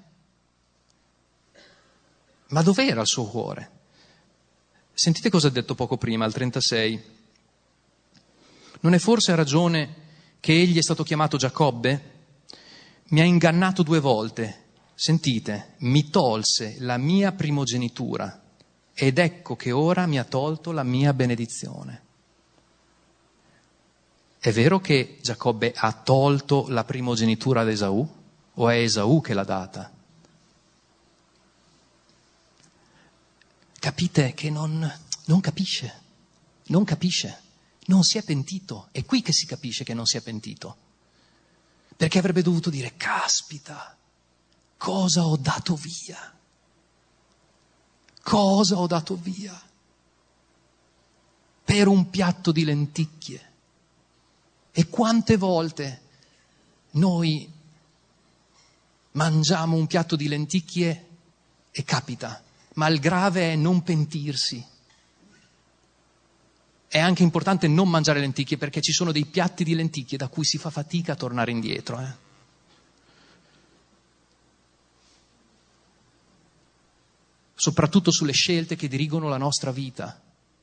Ma dov'era il suo cuore? Sentite cosa ha detto poco prima, al trentasei. Non è forse ragione che egli è stato chiamato Giacobbe? Mi ha ingannato due volte, sentite, mi tolse la mia primogenitura. Ed ecco che ora mi ha tolto la mia benedizione. È vero che Giacobbe ha tolto la primogenitura ad Esaù? O è Esaù che l'ha data? Capite che non, non capisce, non capisce, non si è pentito. È qui che si capisce che non si è pentito. Perché avrebbe dovuto dire: caspita, cosa ho dato via? Cosa ho dato via per un piatto di lenticchie? E quante volte noi mangiamo un piatto di lenticchie e capita, ma il grave è non pentirsi. È anche importante non mangiare lenticchie, perché ci sono dei piatti di lenticchie da cui si fa fatica a tornare indietro. Eh? Soprattutto sulle scelte che dirigono la nostra vita.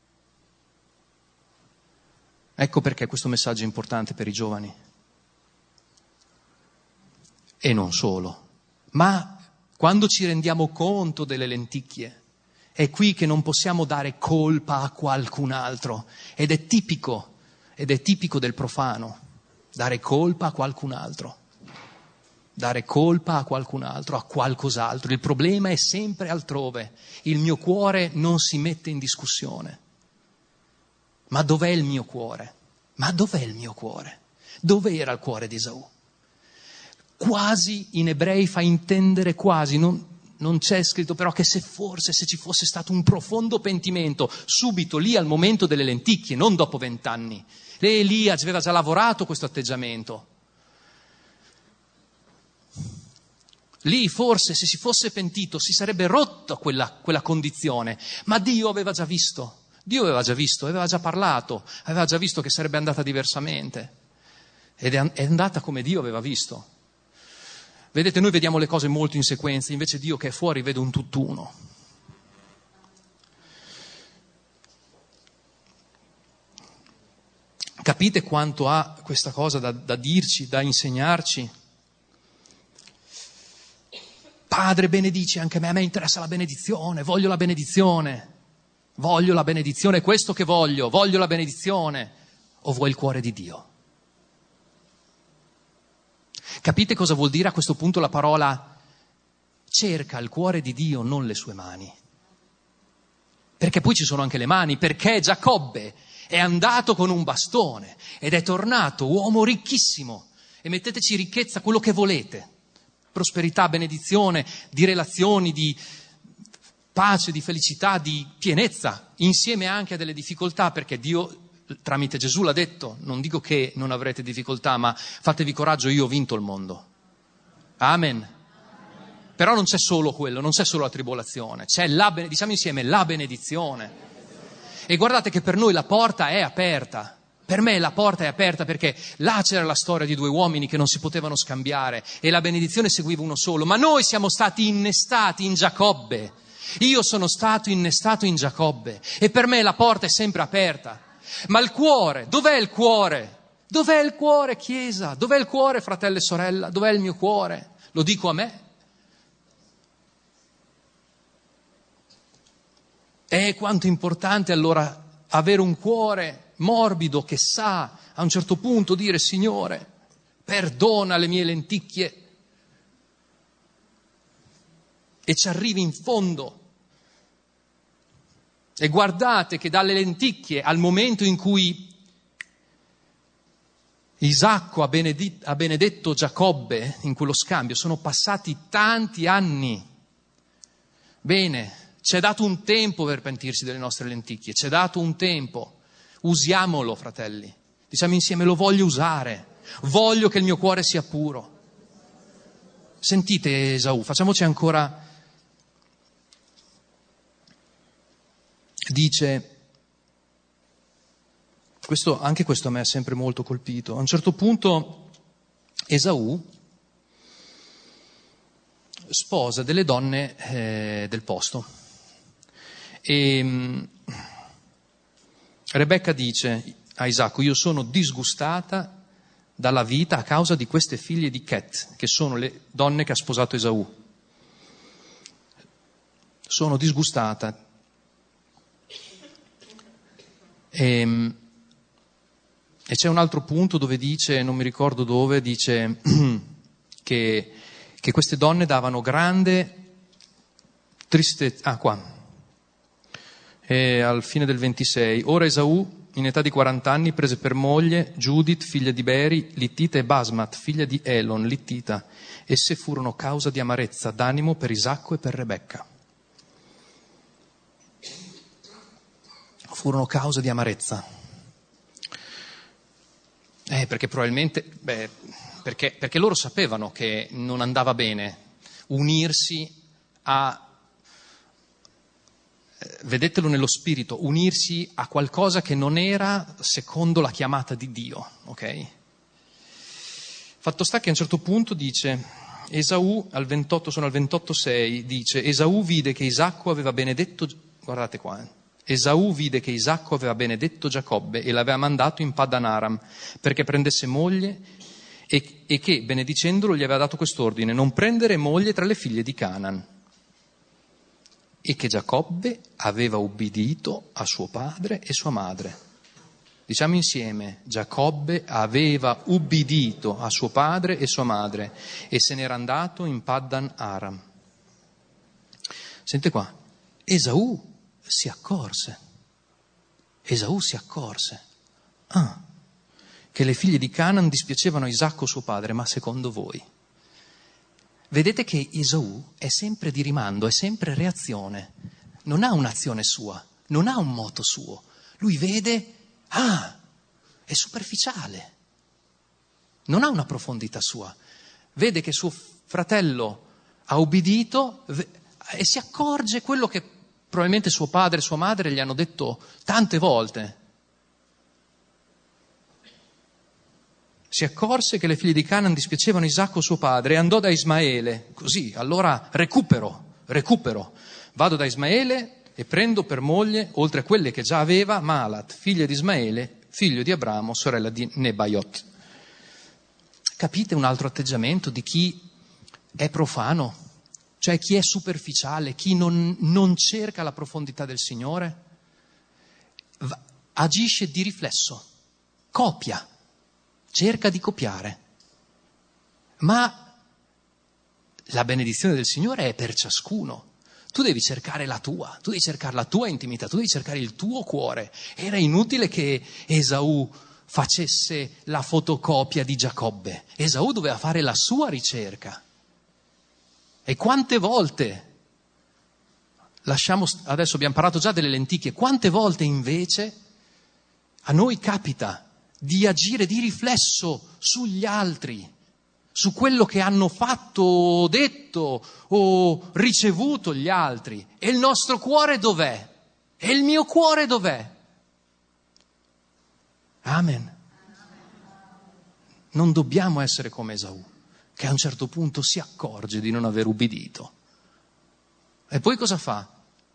Ecco perché questo messaggio è importante per i giovani. E non solo. Ma quando ci rendiamo conto delle lenticchie, è qui che non possiamo dare colpa a qualcun altro. Ed è tipico, ed è tipico del profano, dare colpa a qualcun altro. Dare colpa a qualcun altro, a qualcos'altro. Il problema è sempre altrove. Il mio cuore non si mette in discussione. Ma dov'è il mio cuore? Ma dov'è il mio cuore? Dove era il cuore di Esaù? Quasi in ebrei fa intendere quasi, non, non c'è scritto però che se forse se ci fosse stato un profondo pentimento subito lì al momento delle lenticchie, non dopo vent'anni. Elia aveva già lavorato questo atteggiamento. Lì forse se si fosse pentito si sarebbe rotto quella, quella condizione, ma Dio aveva già visto, Dio aveva già visto, aveva già parlato, aveva già visto che sarebbe andata diversamente ed è, è andata come Dio aveva visto. Vedete, noi vediamo le cose molto in sequenza, invece Dio che è fuori vede un tutt'uno. Capite quanto ha questa cosa da, da dirci, da insegnarci? Padre, benedici anche me, a me interessa la benedizione, voglio la benedizione, voglio la benedizione, è questo che voglio, voglio la benedizione. O vuoi il cuore di Dio? Capite cosa vuol dire a questo punto la parola cerca il cuore di Dio, non le sue mani? Perché poi ci sono anche le mani, perché Giacobbe è andato con un bastone ed è tornato uomo ricchissimo. E metteteci ricchezza, quello che volete, prosperità, benedizione, di relazioni, di pace, di felicità, di pienezza, insieme anche a delle difficoltà, perché Dio tramite Gesù l'ha detto, non dico che non avrete difficoltà, ma fatevi coraggio, io ho vinto il mondo. Amen. Amen. Però non c'è solo quello, non c'è solo la tribolazione, c'è la, diciamo insieme, la benedizione. E guardate che per noi la porta è aperta, per me la porta è aperta perché là c'era la storia di due uomini che non si potevano scambiare e la benedizione seguiva uno solo, ma noi siamo stati innestati in Giacobbe, io sono stato innestato in Giacobbe e per me la porta è sempre aperta. Ma il cuore, dov'è il cuore? Dov'è il cuore, Chiesa? Dov'è il cuore, fratello e sorella? Dov'è il mio cuore? Lo dico a me. E quanto è importante allora avere un cuore morbido che sa a un certo punto dire: Signore, perdona le mie lenticchie, e ci arrivi in fondo. E guardate che dalle lenticchie al momento in cui Isacco ha benedetto, ha benedetto Giacobbe in quello scambio sono passati tanti anni. Bene, c'è dato un tempo per pentirsi delle nostre lenticchie, c'è dato un tempo, usiamolo, fratelli, diciamo insieme: lo voglio usare, voglio che il mio cuore sia puro. Sentite Esaù, facciamoci ancora. Dice, questo, anche questo a me ha sempre molto colpito, a un certo punto Esaù sposa delle donne eh, del posto e mh, Rebecca dice a Isacco: io sono disgustata dalla vita a causa di queste figlie di Chet, che sono le donne che ha sposato Esaù. Sono disgustata. E, e c'è un altro punto dove dice, non mi ricordo dove, dice che, che queste donne davano grande tristezza. Ah, qua. E al fine del ventisei. Ora Esaù, in età di quaranta anni, prese per moglie Giudit, figlia di Beri, Littita, e Basmat, figlia di Elon, Littita. Esse furono causa di amarezza d'animo per Isacco e per Rebecca. furono causa di amarezza. Eh, perché probabilmente, beh, perché, perché loro sapevano che non andava bene unirsi a, eh, vedetelo nello spirito, unirsi a qualcosa che non era secondo la chiamata di Dio, ok? Fatto sta che a un certo punto dice... Esaù, al ventotto, sono al ventotto sei, dice: Esaù vide che Isacco aveva benedetto, guardate qua, eh. Esaù vide che Isacco aveva benedetto Giacobbe e l'aveva mandato in Paddan Aram perché prendesse moglie e, e che, benedicendolo, gli aveva dato quest'ordine: non prendere moglie tra le figlie di Canaan. E che Giacobbe aveva ubbidito a suo padre e sua madre. Diciamo insieme: Giacobbe aveva ubbidito a suo padre e sua madre e se n'era andato in Paddan Aram. Sente qua, Esaù si accorse, Esaù si accorse ah, che le figlie di Canaan dispiacevano a Isacco suo padre, ma secondo voi? Vedete che Esaù è sempre di rimando, è sempre reazione, non ha un'azione sua, non ha un moto suo, lui vede... Ah, è superficiale, non ha una profondità sua. Vede che suo fratello ha ubbidito e si accorge quello che probabilmente suo padre e sua madre gli hanno detto tante volte. Si accorse che le figlie di Canaan dispiacevano Isacco suo padre e andò da Ismaele. Così, allora recupero, recupero. Vado da Ismaele e prendo per moglie, oltre a quelle che già aveva, Mahalat, figlia di Ismaele, figlio di Abramo, sorella di Nebaiot. Capite un altro atteggiamento di chi è profano? Cioè chi è superficiale, chi non, non cerca la profondità del Signore? Va, agisce di riflesso, copia, cerca di copiare. Ma la benedizione del Signore è per ciascuno. Tu devi cercare la tua, tu devi cercare la tua intimità, tu devi cercare il tuo cuore. Era inutile che Esaù facesse la fotocopia di Giacobbe. Esaù doveva fare la sua ricerca. E quante volte, lasciamo, adesso abbiamo parlato già delle lenticchie, quante volte invece a noi capita di agire di riflesso sugli altri, su quello che hanno fatto o detto o ricevuto gli altri. E il nostro cuore dov'è? E il mio cuore dov'è? Amen. Non dobbiamo essere come Esaù, che a un certo punto si accorge di non aver ubbidito. E poi cosa fa?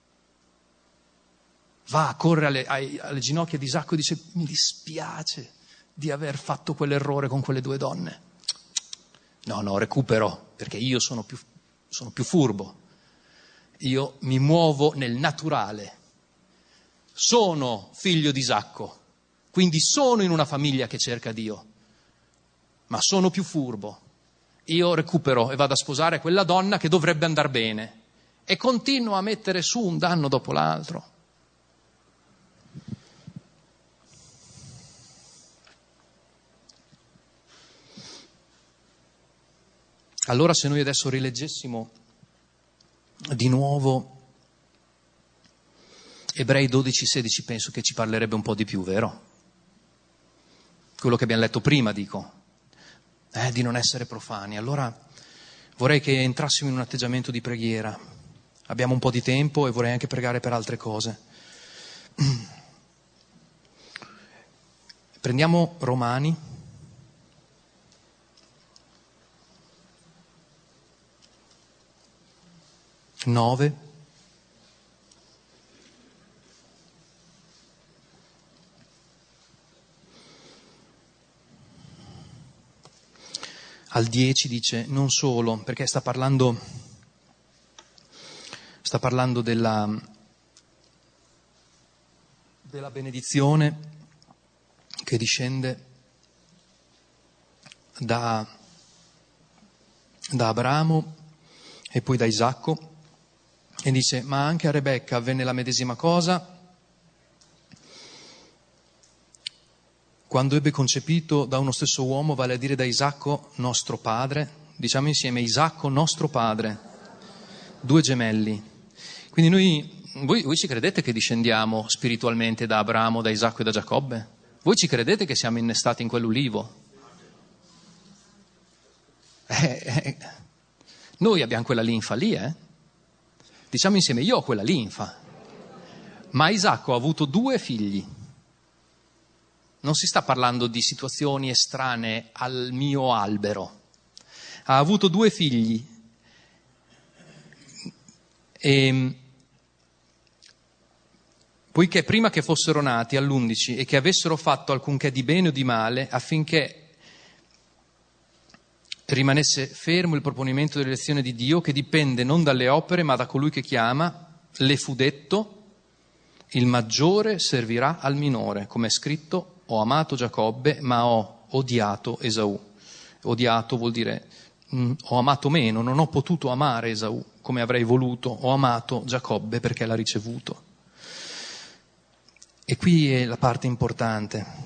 Va, corre alle, alle, alle ginocchia di Isacco e dice: mi dispiace di aver fatto quell'errore con quelle due donne. No, no, recupero, perché io sono più, sono più furbo. Io mi muovo nel naturale. Sono figlio di Isacco, quindi sono in una famiglia che cerca Dio, ma sono più furbo. Io recupero e vado a sposare quella donna che dovrebbe andar bene e continuo a mettere su un danno dopo l'altro. Allora se noi adesso rileggessimo di nuovo Ebrei dodici sedici, penso che ci parlerebbe un po' di più, vero? Quello che abbiamo letto prima, dico, eh, di non essere profani. Allora vorrei che entrassimo in un atteggiamento di preghiera. Abbiamo un po' di tempo e vorrei anche pregare per altre cose. Prendiamo Romani. nove, al dieci dice: non solo, perché sta parlando sta parlando della della benedizione che discende da da Abramo e poi da Isacco. E dice: ma anche a Rebecca avvenne la medesima cosa quando ebbe concepito da uno stesso uomo, vale a dire da Isacco nostro padre. Diciamo insieme: Isacco nostro padre, due gemelli. Quindi noi voi, voi ci credete che discendiamo spiritualmente da Abramo, da Isacco e da Giacobbe? Voi ci credete che siamo innestati in quell'ulivo? Eh, eh, noi abbiamo quella linfa lì, eh? Diciamo insieme, io ho quella linfa. Ma Isacco ha avuto due figli. Non si sta parlando di situazioni estranee al mio albero. Ha avuto due figli. E poiché prima che fossero nati all'undici e che avessero fatto alcunché di bene o di male, affinché rimanesse fermo il proponimento dell'elezione di Dio, che dipende non dalle opere ma da colui che chiama, le fu detto: il maggiore servirà al minore, come è scritto: ho amato Giacobbe ma ho odiato Esaù. Odiato vuol dire mh, ho amato meno, non ho potuto amare Esaù come avrei voluto, ho amato Giacobbe perché l'ha ricevuto. E qui è la parte importante.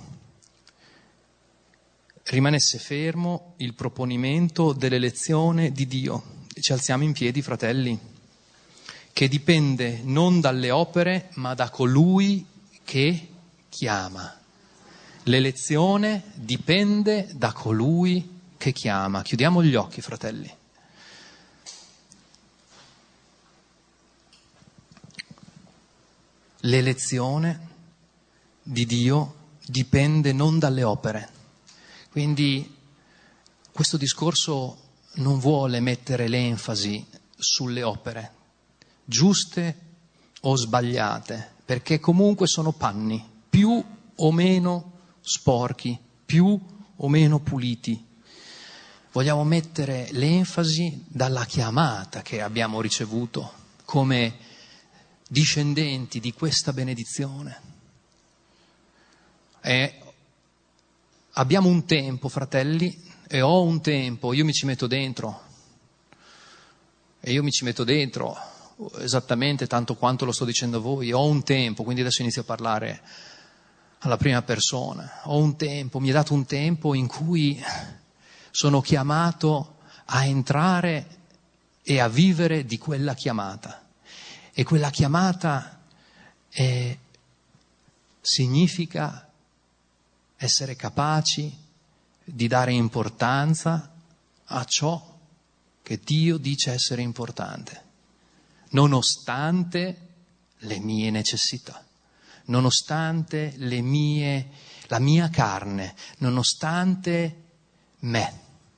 Rimanesse fermo il proponimento dell'elezione di Dio. Ci alziamo in piedi, fratelli, che dipende non dalle opere, ma da colui che chiama. L'elezione dipende da colui che chiama. Chiudiamo gli occhi, fratelli. L'elezione di Dio dipende non dalle opere. Quindi questo discorso non vuole mettere l'enfasi sulle opere, giuste o sbagliate, perché comunque sono panni, più o meno sporchi, più o meno puliti. Vogliamo mettere l'enfasi dalla chiamata che abbiamo ricevuto come discendenti di questa benedizione. E abbiamo un tempo, fratelli, e ho un tempo, io mi ci metto dentro, e io mi ci metto dentro esattamente tanto quanto lo sto dicendo a voi. Ho un tempo, quindi adesso inizio a parlare alla prima persona. Ho un tempo, mi è dato un tempo in cui sono chiamato a entrare e a vivere di quella chiamata. E quella chiamata è, significa essere capaci di dare importanza a ciò che Dio dice essere importante, nonostante le mie necessità, nonostante le mie, la mia carne, nonostante me.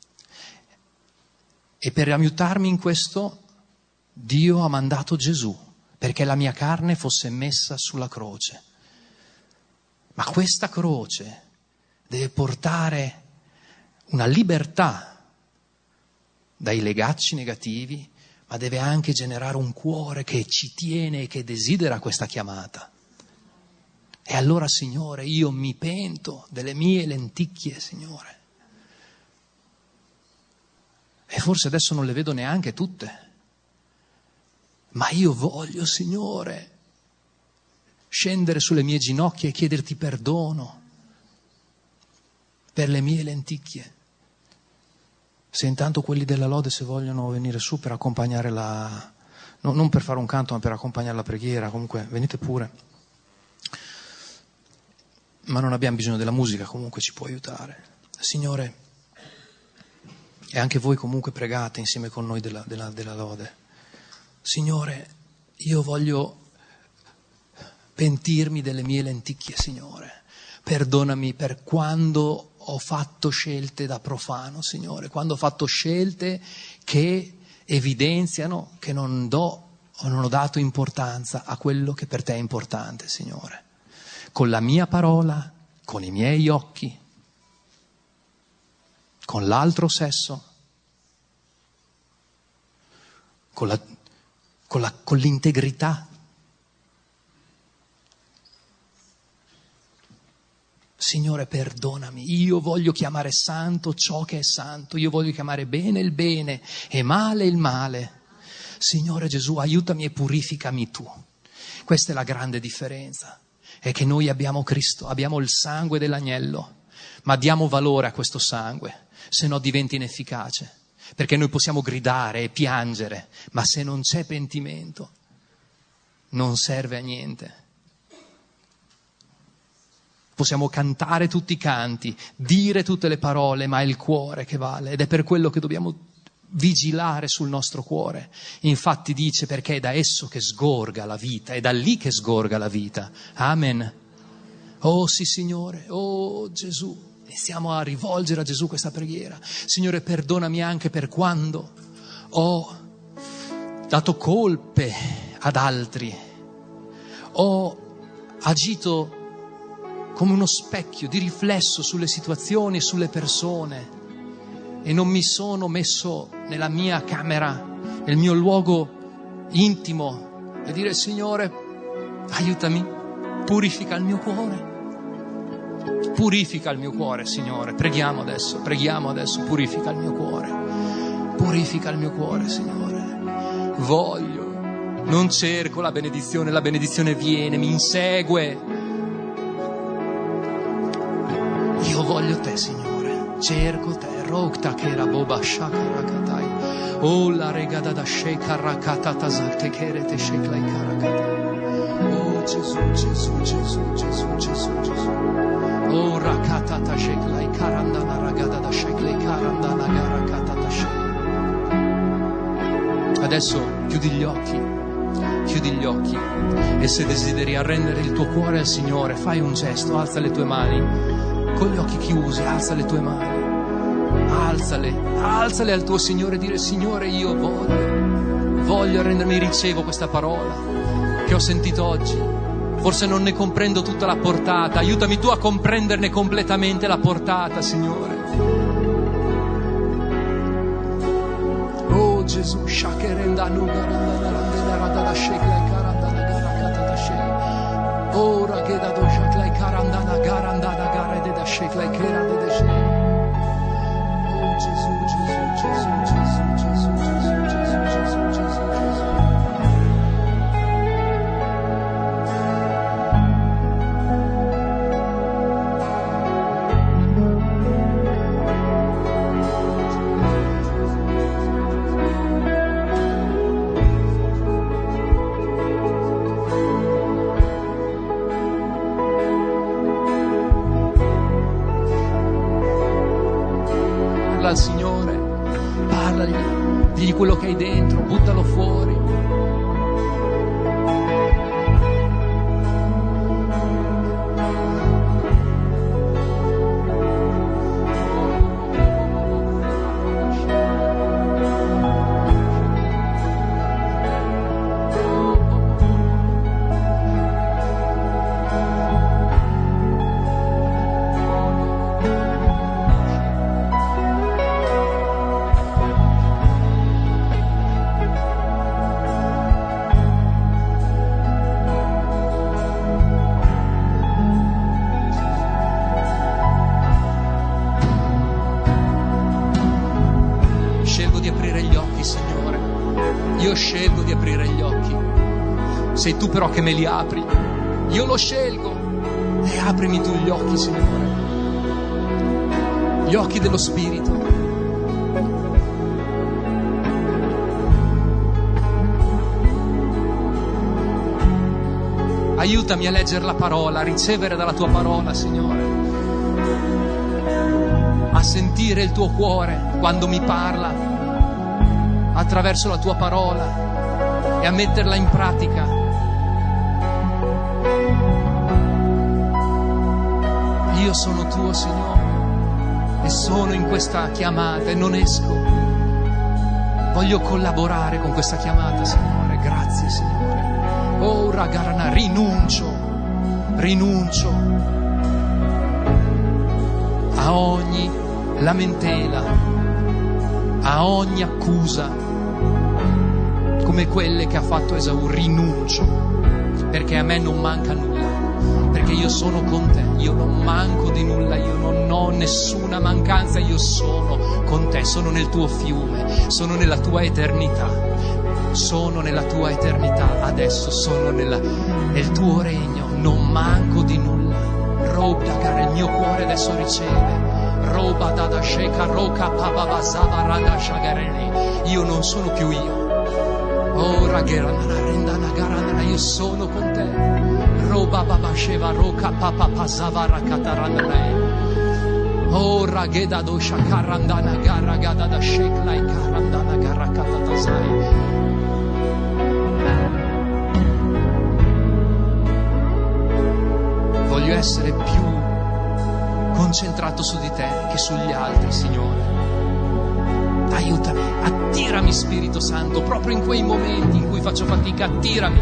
E per aiutarmi in questo, Dio ha mandato Gesù, perché la mia carne fosse messa sulla croce. Ma questa croce deve portare una libertà dai legacci negativi, ma deve anche generare un cuore che ci tiene e che desidera questa chiamata. E allora, Signore, io mi pento delle mie lenticchie, Signore. E forse adesso non le vedo neanche tutte. Ma io voglio, Signore, scendere sulle mie ginocchia e chiederti perdono per le mie lenticchie. Se intanto quelli della lode, se vogliono venire su per accompagnare la... No, non per fare un canto, ma per accompagnare la preghiera, comunque venite pure. Ma non abbiamo bisogno della musica, comunque ci può aiutare. Signore, e anche voi comunque pregate insieme con noi della, della, della lode. Signore, io voglio pentirmi delle mie lenticchie, Signore. Perdonami per quando ho fatto scelte da profano, Signore, quando ho fatto scelte che evidenziano che non do o non ho dato importanza a quello che per te è importante, Signore. Con la mia parola, con i miei occhi, con l'altro sesso, con, la, con, la, con l'integrità. Signore, perdonami, io voglio chiamare santo ciò che è santo, io voglio chiamare bene il bene e male il male. Signore Gesù, aiutami e purificami tu. Questa è la grande differenza, è che noi abbiamo Cristo, abbiamo il sangue dell'agnello, ma diamo valore a questo sangue, se no diventa inefficace, perché noi possiamo gridare e piangere, ma se non c'è pentimento non serve a niente. Possiamo cantare tutti i canti, dire tutte le parole, ma è il cuore che vale, ed è per quello che dobbiamo vigilare sul nostro cuore. Infatti dice, perché è da esso che sgorga la vita, è da lì che sgorga la vita. Amen. Oh sì, Signore, oh Gesù, iniziamo a rivolgere a Gesù questa preghiera. Signore, perdonami anche per quando ho dato colpe ad altri, ho agito come uno specchio di riflesso sulle situazioni e sulle persone, e non mi sono messo nella mia camera, nel mio luogo intimo, e dire: Signore, aiutami, purifica il mio cuore, purifica il mio cuore, Signore. Preghiamo adesso, preghiamo adesso, purifica il mio cuore, purifica il mio cuore, Signore. Voglio, non cerco la benedizione, la benedizione viene, mi insegue. Io voglio te, Signore, cerco te. Rokta che era boba shakarakatai. Oh la regada da shekarakata tazate kerete sheklai karakatai. Oh Gesù, Gesù, Gesù, Gesù, Gesù, Gesù. Oh rakata ta sheklai karandana ragada da sheklai karandana garakata ta sheklai. Adesso chiudi gli occhi, chiudi gli occhi, e se desideri arrendere il tuo cuore al Signore, fai un gesto, alza le tue mani, con gli occhi chiusi, alza le tue mani. Alzale, alzale al tuo Signore e dire: Signore, io voglio, voglio arrendermi, ricevo questa parola che ho sentito oggi. Forse non ne comprendo tutta la portata, aiutami tu a comprenderne completamente la portata, Signore. Oh Gesù, shakerendanu garandana sheklai karandana garakata shei. Oh rageda do sheklai karandana garandana garede da sheklai kerade da shei. Gesù, Gesù, Gesù, Gesù, Gesù, Gesù, Gesù, Gesù, Gesù, Gesù. Al Signore, parlagli, digli quello che hai dentro, buttalo fuori. Sei tu però che me li apri, io lo scelgo, e aprimi tu gli occhi, Signore, gli occhi dello Spirito. Aiutami a leggere la parola, a ricevere dalla tua parola, Signore, a sentire il tuo cuore quando mi parla attraverso la tua parola e a metterla in pratica. Io sono tuo, Signore, e sono in questa chiamata e non esco. Voglio collaborare con questa chiamata, Signore. Grazie, Signore. Oh, ragarana, rinuncio, rinuncio a ogni lamentela, a ogni accusa, come quelle che ha fatto Esaù. Rinuncio, perché a me non manca nulla, perché io sono con te. Io non manco di nulla, io non ho nessuna mancanza, io sono con te, sono nel tuo fiume, sono nella tua eternità, sono nella tua eternità, adesso sono nella, nel tuo regno, non manco di nulla. Roba, il mio cuore adesso riceve. Roba da da sheka roka pababa zavarada shagarene. Io non sono più io, Oh, io sono con te. Roba babasheva roka papa pasava rakataranai. Oh, ragheda dosha karandana garra gada da sheklai karandana garra katatasai. Voglio essere più concentrato su di te che sugli altri, Signore. Aiutami, attirami, Spirito Santo, proprio in quei momenti in cui faccio fatica, attirami.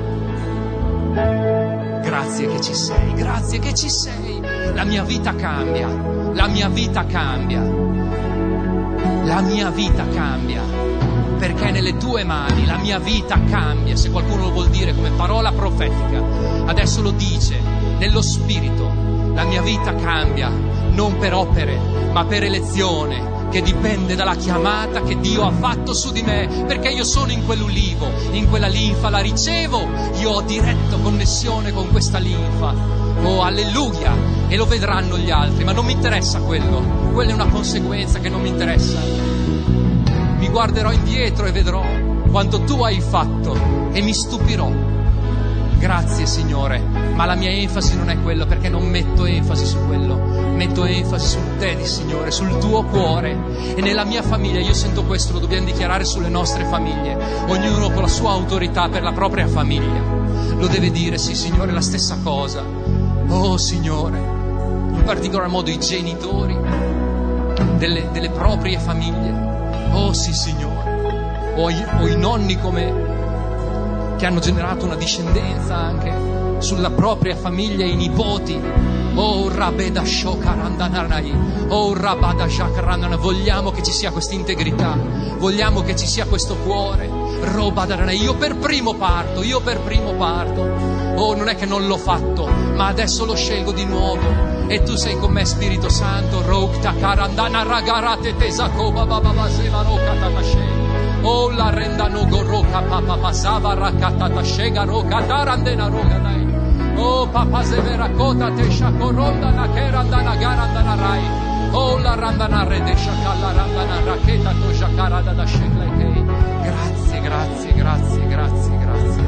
Grazie che ci sei, grazie che ci sei. La mia vita cambia, la mia vita cambia, la mia vita cambia, perché nelle tue mani la mia vita cambia. Se qualcuno lo vuol dire come parola profetica, adesso lo dice nello Spirito. La mia vita cambia, non per opere, ma per elezione, che dipende dalla chiamata che Dio ha fatto su di me, perché io sono in quell'ulivo, in quella linfa la ricevo, io ho diretta connessione con questa linfa. Oh, alleluia! E lo vedranno gli altri, ma non mi interessa quello, quella è una conseguenza che non mi interessa. Mi guarderò indietro e vedrò quanto tu hai fatto e mi stupirò. Grazie, Signore, ma la mia enfasi non è quello, perché non metto enfasi su quello, metto enfasi sul te, Signore, sul tuo cuore. E nella mia famiglia, io sento questo, lo dobbiamo dichiarare sulle nostre famiglie, ognuno con la sua autorità per la propria famiglia lo deve dire: sì, Signore, la stessa cosa. Oh, Signore, in particolar modo i genitori delle, delle proprie famiglie. Oh sì, Signore, o i, o i nonni come che hanno generato una discendenza anche sulla propria famiglia, i nipoti. Oh Rabeda Shokarandanai, oh Rabada Shakarandanai. Vogliamo che ci sia questa integrità, vogliamo che ci sia questo cuore. Robadanai, io per primo parto, io per primo parto. Oh, non è che non l'ho fatto, ma adesso lo scelgo di nuovo. E tu sei con me, Spirito Santo. Rokta Karandana Ragarate Tesakoba Baba Seva Rokatakashe. Oh, la rendano goroka papa pasava rakatata shega roka tarandena roga dai. Oh, papa severa kota te shakoronda na keranda na garanda na rai. Oh, la randana rede shakala randana raketa to shakarada da shegla kei. Grazie, grazie, grazie, grazie, grazie.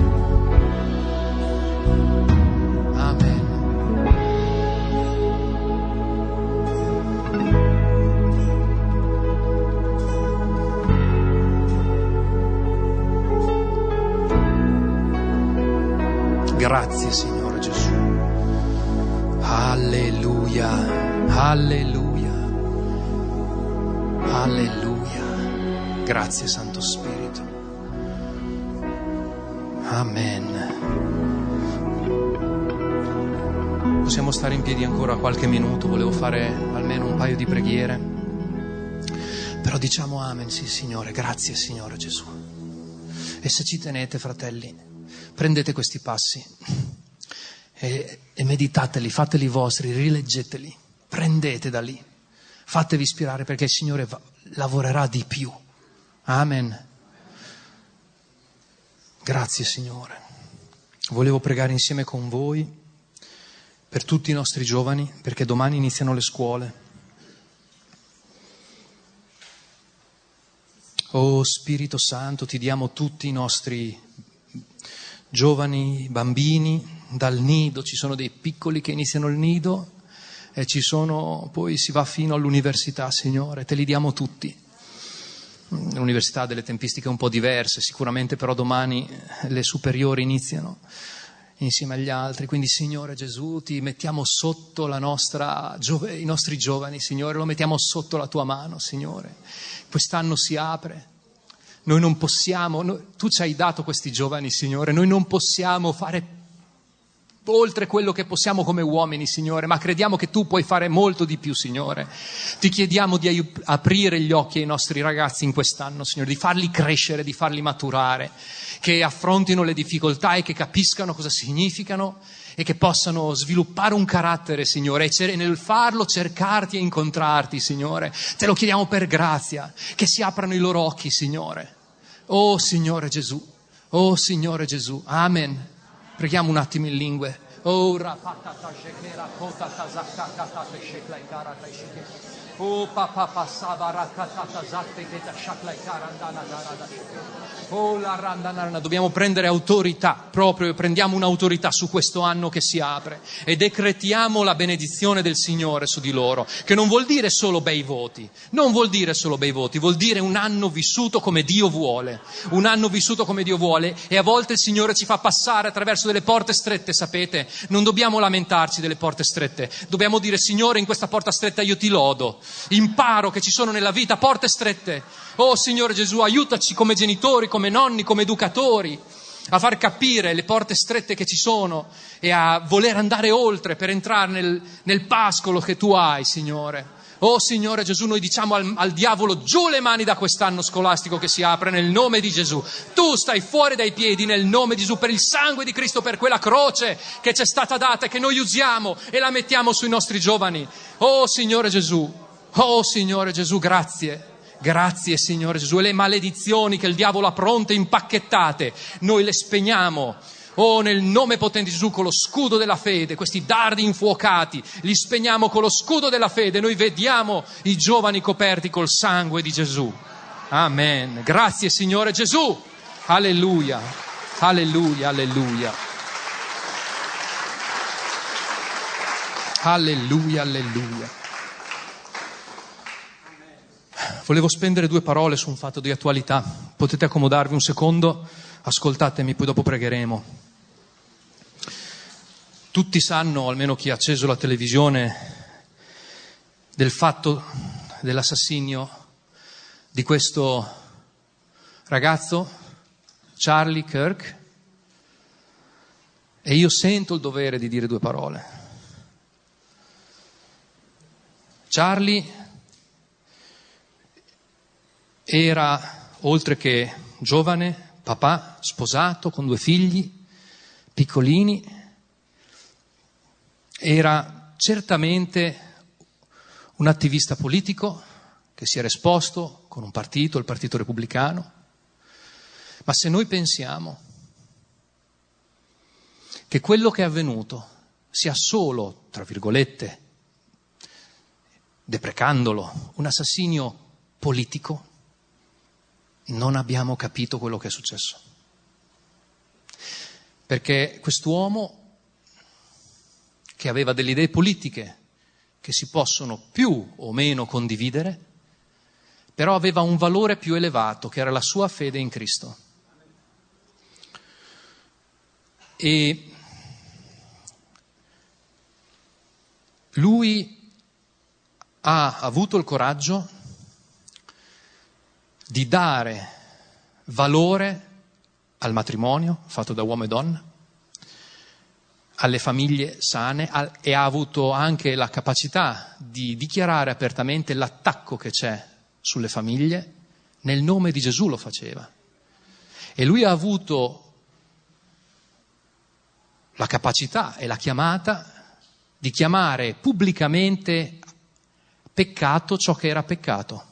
Amen. Grazie, Signore Gesù. Alleluia, alleluia, alleluia. Grazie, Santo Spirito. Amen. Possiamo stare in piedi ancora qualche minuto, volevo fare almeno un paio di preghiere. Però diciamo amen, sì, Signore, grazie, Signore Gesù. E se ci tenete, fratelli, prendete questi passi e, e meditateli, fateli vostri, rileggeteli, prendete da lì, fatevi ispirare, perché il Signore va, lavorerà di più. Amen. Grazie, Signore. Volevo pregare insieme con voi per tutti i nostri giovani, perché domani iniziano le scuole. Oh Spirito Santo, ti diamo tutti i nostri giovani, bambini, dal nido. Ci sono dei piccoli che iniziano il nido e ci sono, poi si va fino all'università, Signore, te li diamo tutti. L'università ha delle tempistiche un po' diverse, sicuramente, però domani le superiori iniziano insieme agli altri. Quindi, Signore Gesù, ti mettiamo sotto la nostra, i nostri giovani, Signore, lo mettiamo sotto la tua mano, Signore. Quest'anno si apre. Noi non possiamo, noi, tu ci hai dato questi giovani, Signore, noi non possiamo fare oltre quello che possiamo come uomini, Signore, ma crediamo che tu puoi fare molto di più, Signore. Ti chiediamo di ai- aprire gli occhi ai nostri ragazzi in quest'anno, Signore, di farli crescere, di farli maturare, che affrontino le difficoltà e che capiscano cosa significano e che possano sviluppare un carattere, Signore, e nel farlo cercarti e incontrarti, Signore. Te lo chiediamo per grazia, che si aprano i loro occhi, Signore. Oh Signore Gesù, oh Signore Gesù, amen. Preghiamo un attimo in lingue. Oh, Oh papa passava raccatata zatte che da shakla carandana darada. Oh la randanana, dobbiamo prendere autorità, proprio prendiamo un'autorità su questo anno che si apre e decretiamo la benedizione del Signore su di loro, che non vuol dire solo bei voti, non vuol dire solo bei voti, vuol dire un anno vissuto come Dio vuole, un anno vissuto come Dio vuole, e a volte il Signore ci fa passare attraverso delle porte strette, sapete? Non dobbiamo lamentarci delle porte strette, dobbiamo dire: Signore, in questa porta stretta io ti lodo. Imparo che ci sono nella vita porte strette. Oh Signore Gesù, aiutaci come genitori, come nonni, come educatori a far capire le porte strette che ci sono e a voler andare oltre per entrare nel, nel pascolo che tu hai, Signore. Oh Signore Gesù, noi diciamo al, al diavolo: giù le mani da quest'anno scolastico che si apre nel nome di Gesù. Tu stai fuori dai piedi nel nome di Gesù, per il sangue di Cristo, per quella croce che ci è stata data e che noi usiamo e la mettiamo sui nostri giovani. Oh Signore Gesù, oh Signore Gesù, grazie. Grazie Signore Gesù. E le maledizioni che il diavolo ha pronte impacchettate, noi le spegniamo. Oh, nel nome potente di Gesù, con lo scudo della fede, questi dardi infuocati, li spegniamo con lo scudo della fede. Noi vediamo i giovani coperti col sangue di Gesù. Amen. Grazie Signore Gesù. Alleluia. Alleluia, alleluia. Alleluia, alleluia. Volevo spendere due parole su un fatto di attualità. Potete accomodarvi un secondo? Ascoltatemi, poi dopo pregheremo. Tutti sanno, almeno chi ha acceso la televisione, del fatto dell'assassinio di questo ragazzo, Charlie Kirk, e io sento il dovere di dire due parole. Charlie era, oltre che giovane, papà, sposato, con due figli, piccolini, era certamente un attivista politico che si era esposto con un partito, il Partito Repubblicano. Ma se noi pensiamo che quello che è avvenuto sia solo, tra virgolette, deprecandolo, un assassinio politico, non abbiamo capito quello che è successo. Perché quest'uomo, che aveva delle idee politiche che si possono più o meno condividere, però aveva un valore più elevato, che era la sua fede in Cristo. E lui ha avuto il coraggio di dare valore al matrimonio fatto da uomo e donna, alle famiglie sane, e ha avuto anche la capacità di dichiarare apertamente l'attacco che c'è sulle famiglie. Nel nome di Gesù lo faceva. E lui ha avuto la capacità e la chiamata di chiamare pubblicamente peccato ciò che era peccato,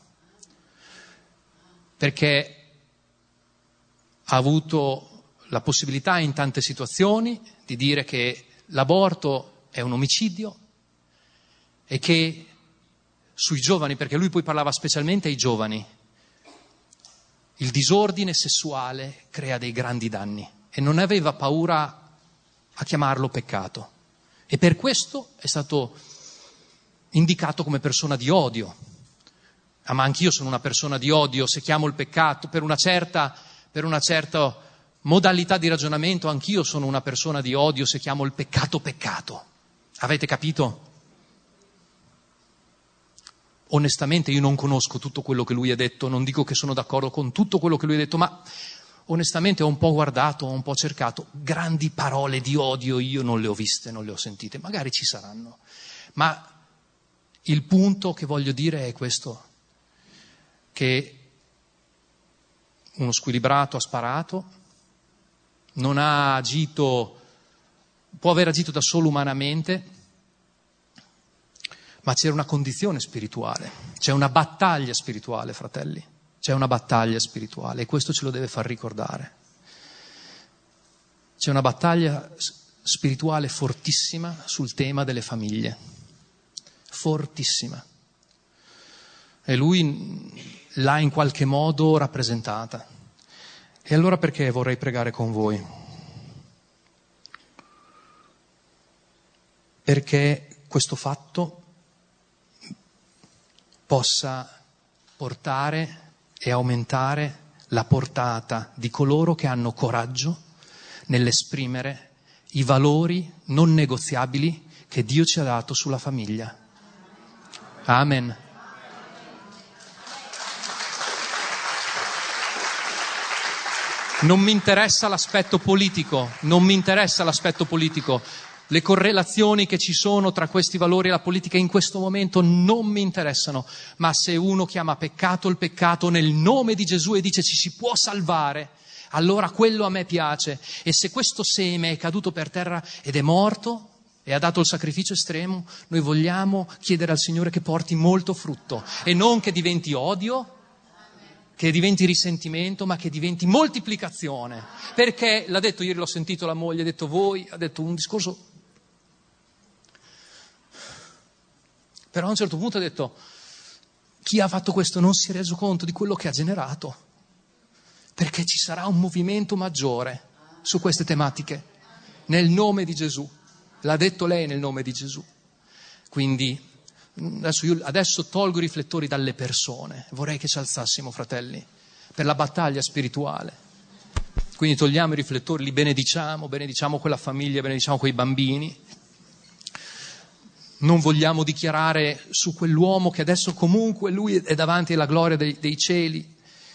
perché ha avuto la possibilità in tante situazioni di dire che l'aborto è un omicidio e che sui giovani, perché lui poi parlava specialmente ai giovani, il disordine sessuale crea dei grandi danni, e non aveva paura a chiamarlo peccato, e per questo è stato indicato come persona di odio. Ah, ma anch'io sono una persona di odio se chiamo il peccato per una certa, per una certa modalità di ragionamento. Anch'io sono una persona di odio se chiamo il peccato peccato. Avete capito? Onestamente io non conosco tutto quello che lui ha detto, non dico che sono d'accordo con tutto quello che lui ha detto, ma onestamente ho un po' guardato, ho un po' cercato. Grandi parole di odio io non le ho viste, non le ho sentite, magari ci saranno. Ma il punto che voglio dire è questo, che uno squilibrato ha sparato, non ha agito, può aver agito da solo umanamente, ma c'era una condizione spirituale, c'è una battaglia spirituale, fratelli, c'è una battaglia spirituale, e questo ce lo deve far ricordare. C'è una battaglia spirituale fortissima sul tema delle famiglie, fortissima. e Lui l'ha in qualche modo rappresentata. E allora perché vorrei pregare con voi? Perché questo fatto possa portare e aumentare la portata di coloro che hanno coraggio nell'esprimere i valori non negoziabili che Dio ci ha dato sulla famiglia. Amen. Non mi interessa l'aspetto politico, non mi interessa l'aspetto politico. Le correlazioni che ci sono tra questi valori e la politica in questo momento non mi interessano, ma se uno chiama peccato il peccato nel nome di Gesù e dice ci si può salvare, allora quello a me piace. E se questo seme è caduto per terra ed è morto e ha dato il sacrificio estremo, noi vogliamo chiedere al Signore che porti molto frutto e non che diventi odio, che diventi risentimento, ma che diventi moltiplicazione. Perché, l'ha detto ieri, l'ho sentito la moglie, ha detto voi, ha detto un discorso. Però a un certo punto ha detto, chi ha fatto questo non si è reso conto di quello che ha generato, perché ci sarà un movimento maggiore su queste tematiche, nel nome di Gesù. L'ha detto lei nel nome di Gesù. Quindi adesso, io, adesso tolgo i riflettori dalle persone, vorrei che ci alzassimo, fratelli, per la battaglia spirituale. Quindi togliamo i riflettori, li benediciamo, benediciamo quella famiglia, benediciamo quei bambini. Non vogliamo dichiarare su quell'uomo che adesso comunque lui è davanti alla gloria dei, dei cieli.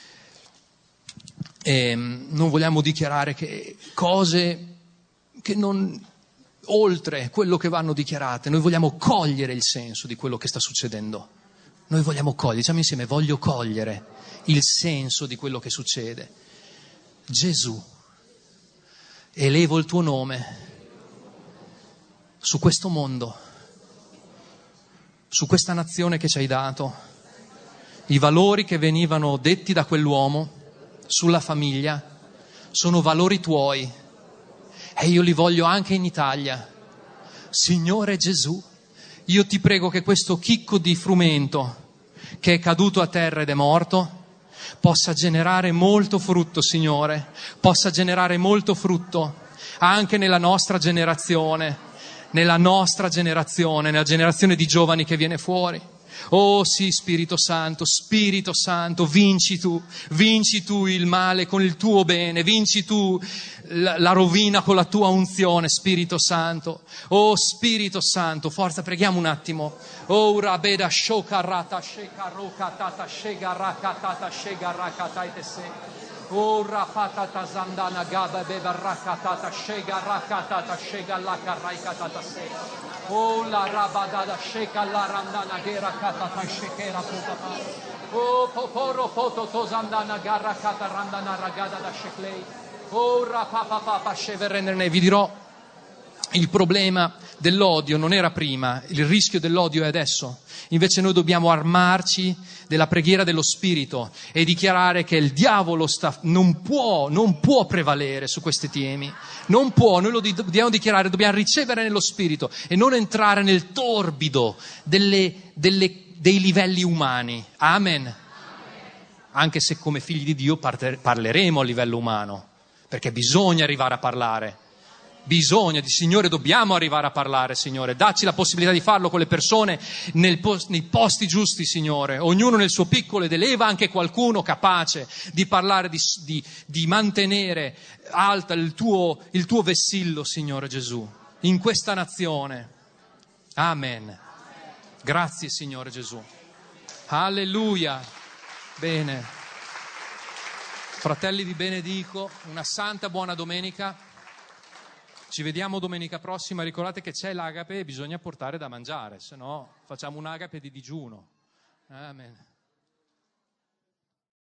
E non vogliamo dichiarare che cose che non oltre quello che vanno dichiarate. Noi vogliamo cogliere il senso di quello che sta succedendo. Noi vogliamo cogliere, diciamo insieme, voglio cogliere il senso di quello che succede. Gesù, elevo il tuo nome su questo mondo, su questa nazione che ci hai dato, i valori che venivano detti da quell'uomo sulla famiglia sono valori tuoi e io li voglio anche in Italia. Signore Gesù, io ti prego che questo chicco di frumento che è caduto a terra ed è morto possa generare molto frutto, Signore, possa generare molto frutto anche nella nostra generazione, nella nostra generazione, nella generazione di giovani che viene fuori. Oh sì, Spirito Santo, Spirito Santo, vinci tu, vinci tu il male con il tuo bene, vinci tu la, la rovina con la tua unzione, Spirito Santo. Oh Spirito Santo, forza, preghiamo un attimo. Oh rabeda shokarata shekaroka tata shegaraka tata shegaraka taite se. Oh rapatata zandana gaba beba rakatata shegarakatata shegalaka raikatata se. Oh la rabadada sheka la randana gera katata shekera potapa. Oh poporo poto tozandana garra kata randana ragada da sheklei. Oh rapapa papa sheverene. Vi dirò, il problema dell'odio non era prima, il rischio dell'odio è adesso. Invece noi dobbiamo armarci della preghiera dello Spirito e dichiarare che il diavolo sta, non può, non può prevalere su questi temi. Non può, noi lo dobbiamo dichiarare, dobbiamo ricevere nello Spirito e non entrare nel torbido delle, delle, dei livelli umani. Amen. Amen. Anche se come figli di Dio parleremo a livello umano, perché bisogna arrivare a parlare. Bisogna, di Signore, dobbiamo arrivare a parlare, Signore, dacci la possibilità di farlo con le persone nel post, nei posti giusti, Signore, ognuno nel suo piccolo, ed eleva anche qualcuno capace di parlare, di, di, di mantenere alta il tuo, il tuo vessillo, Signore Gesù, in questa nazione. Amen. Grazie, Signore Gesù. Alleluia. Bene. Fratelli, vi benedico, una santa buona domenica. Ci vediamo domenica prossima, ricordate che c'è l'agape e bisogna portare da mangiare, se no facciamo un agape di digiuno. Amen.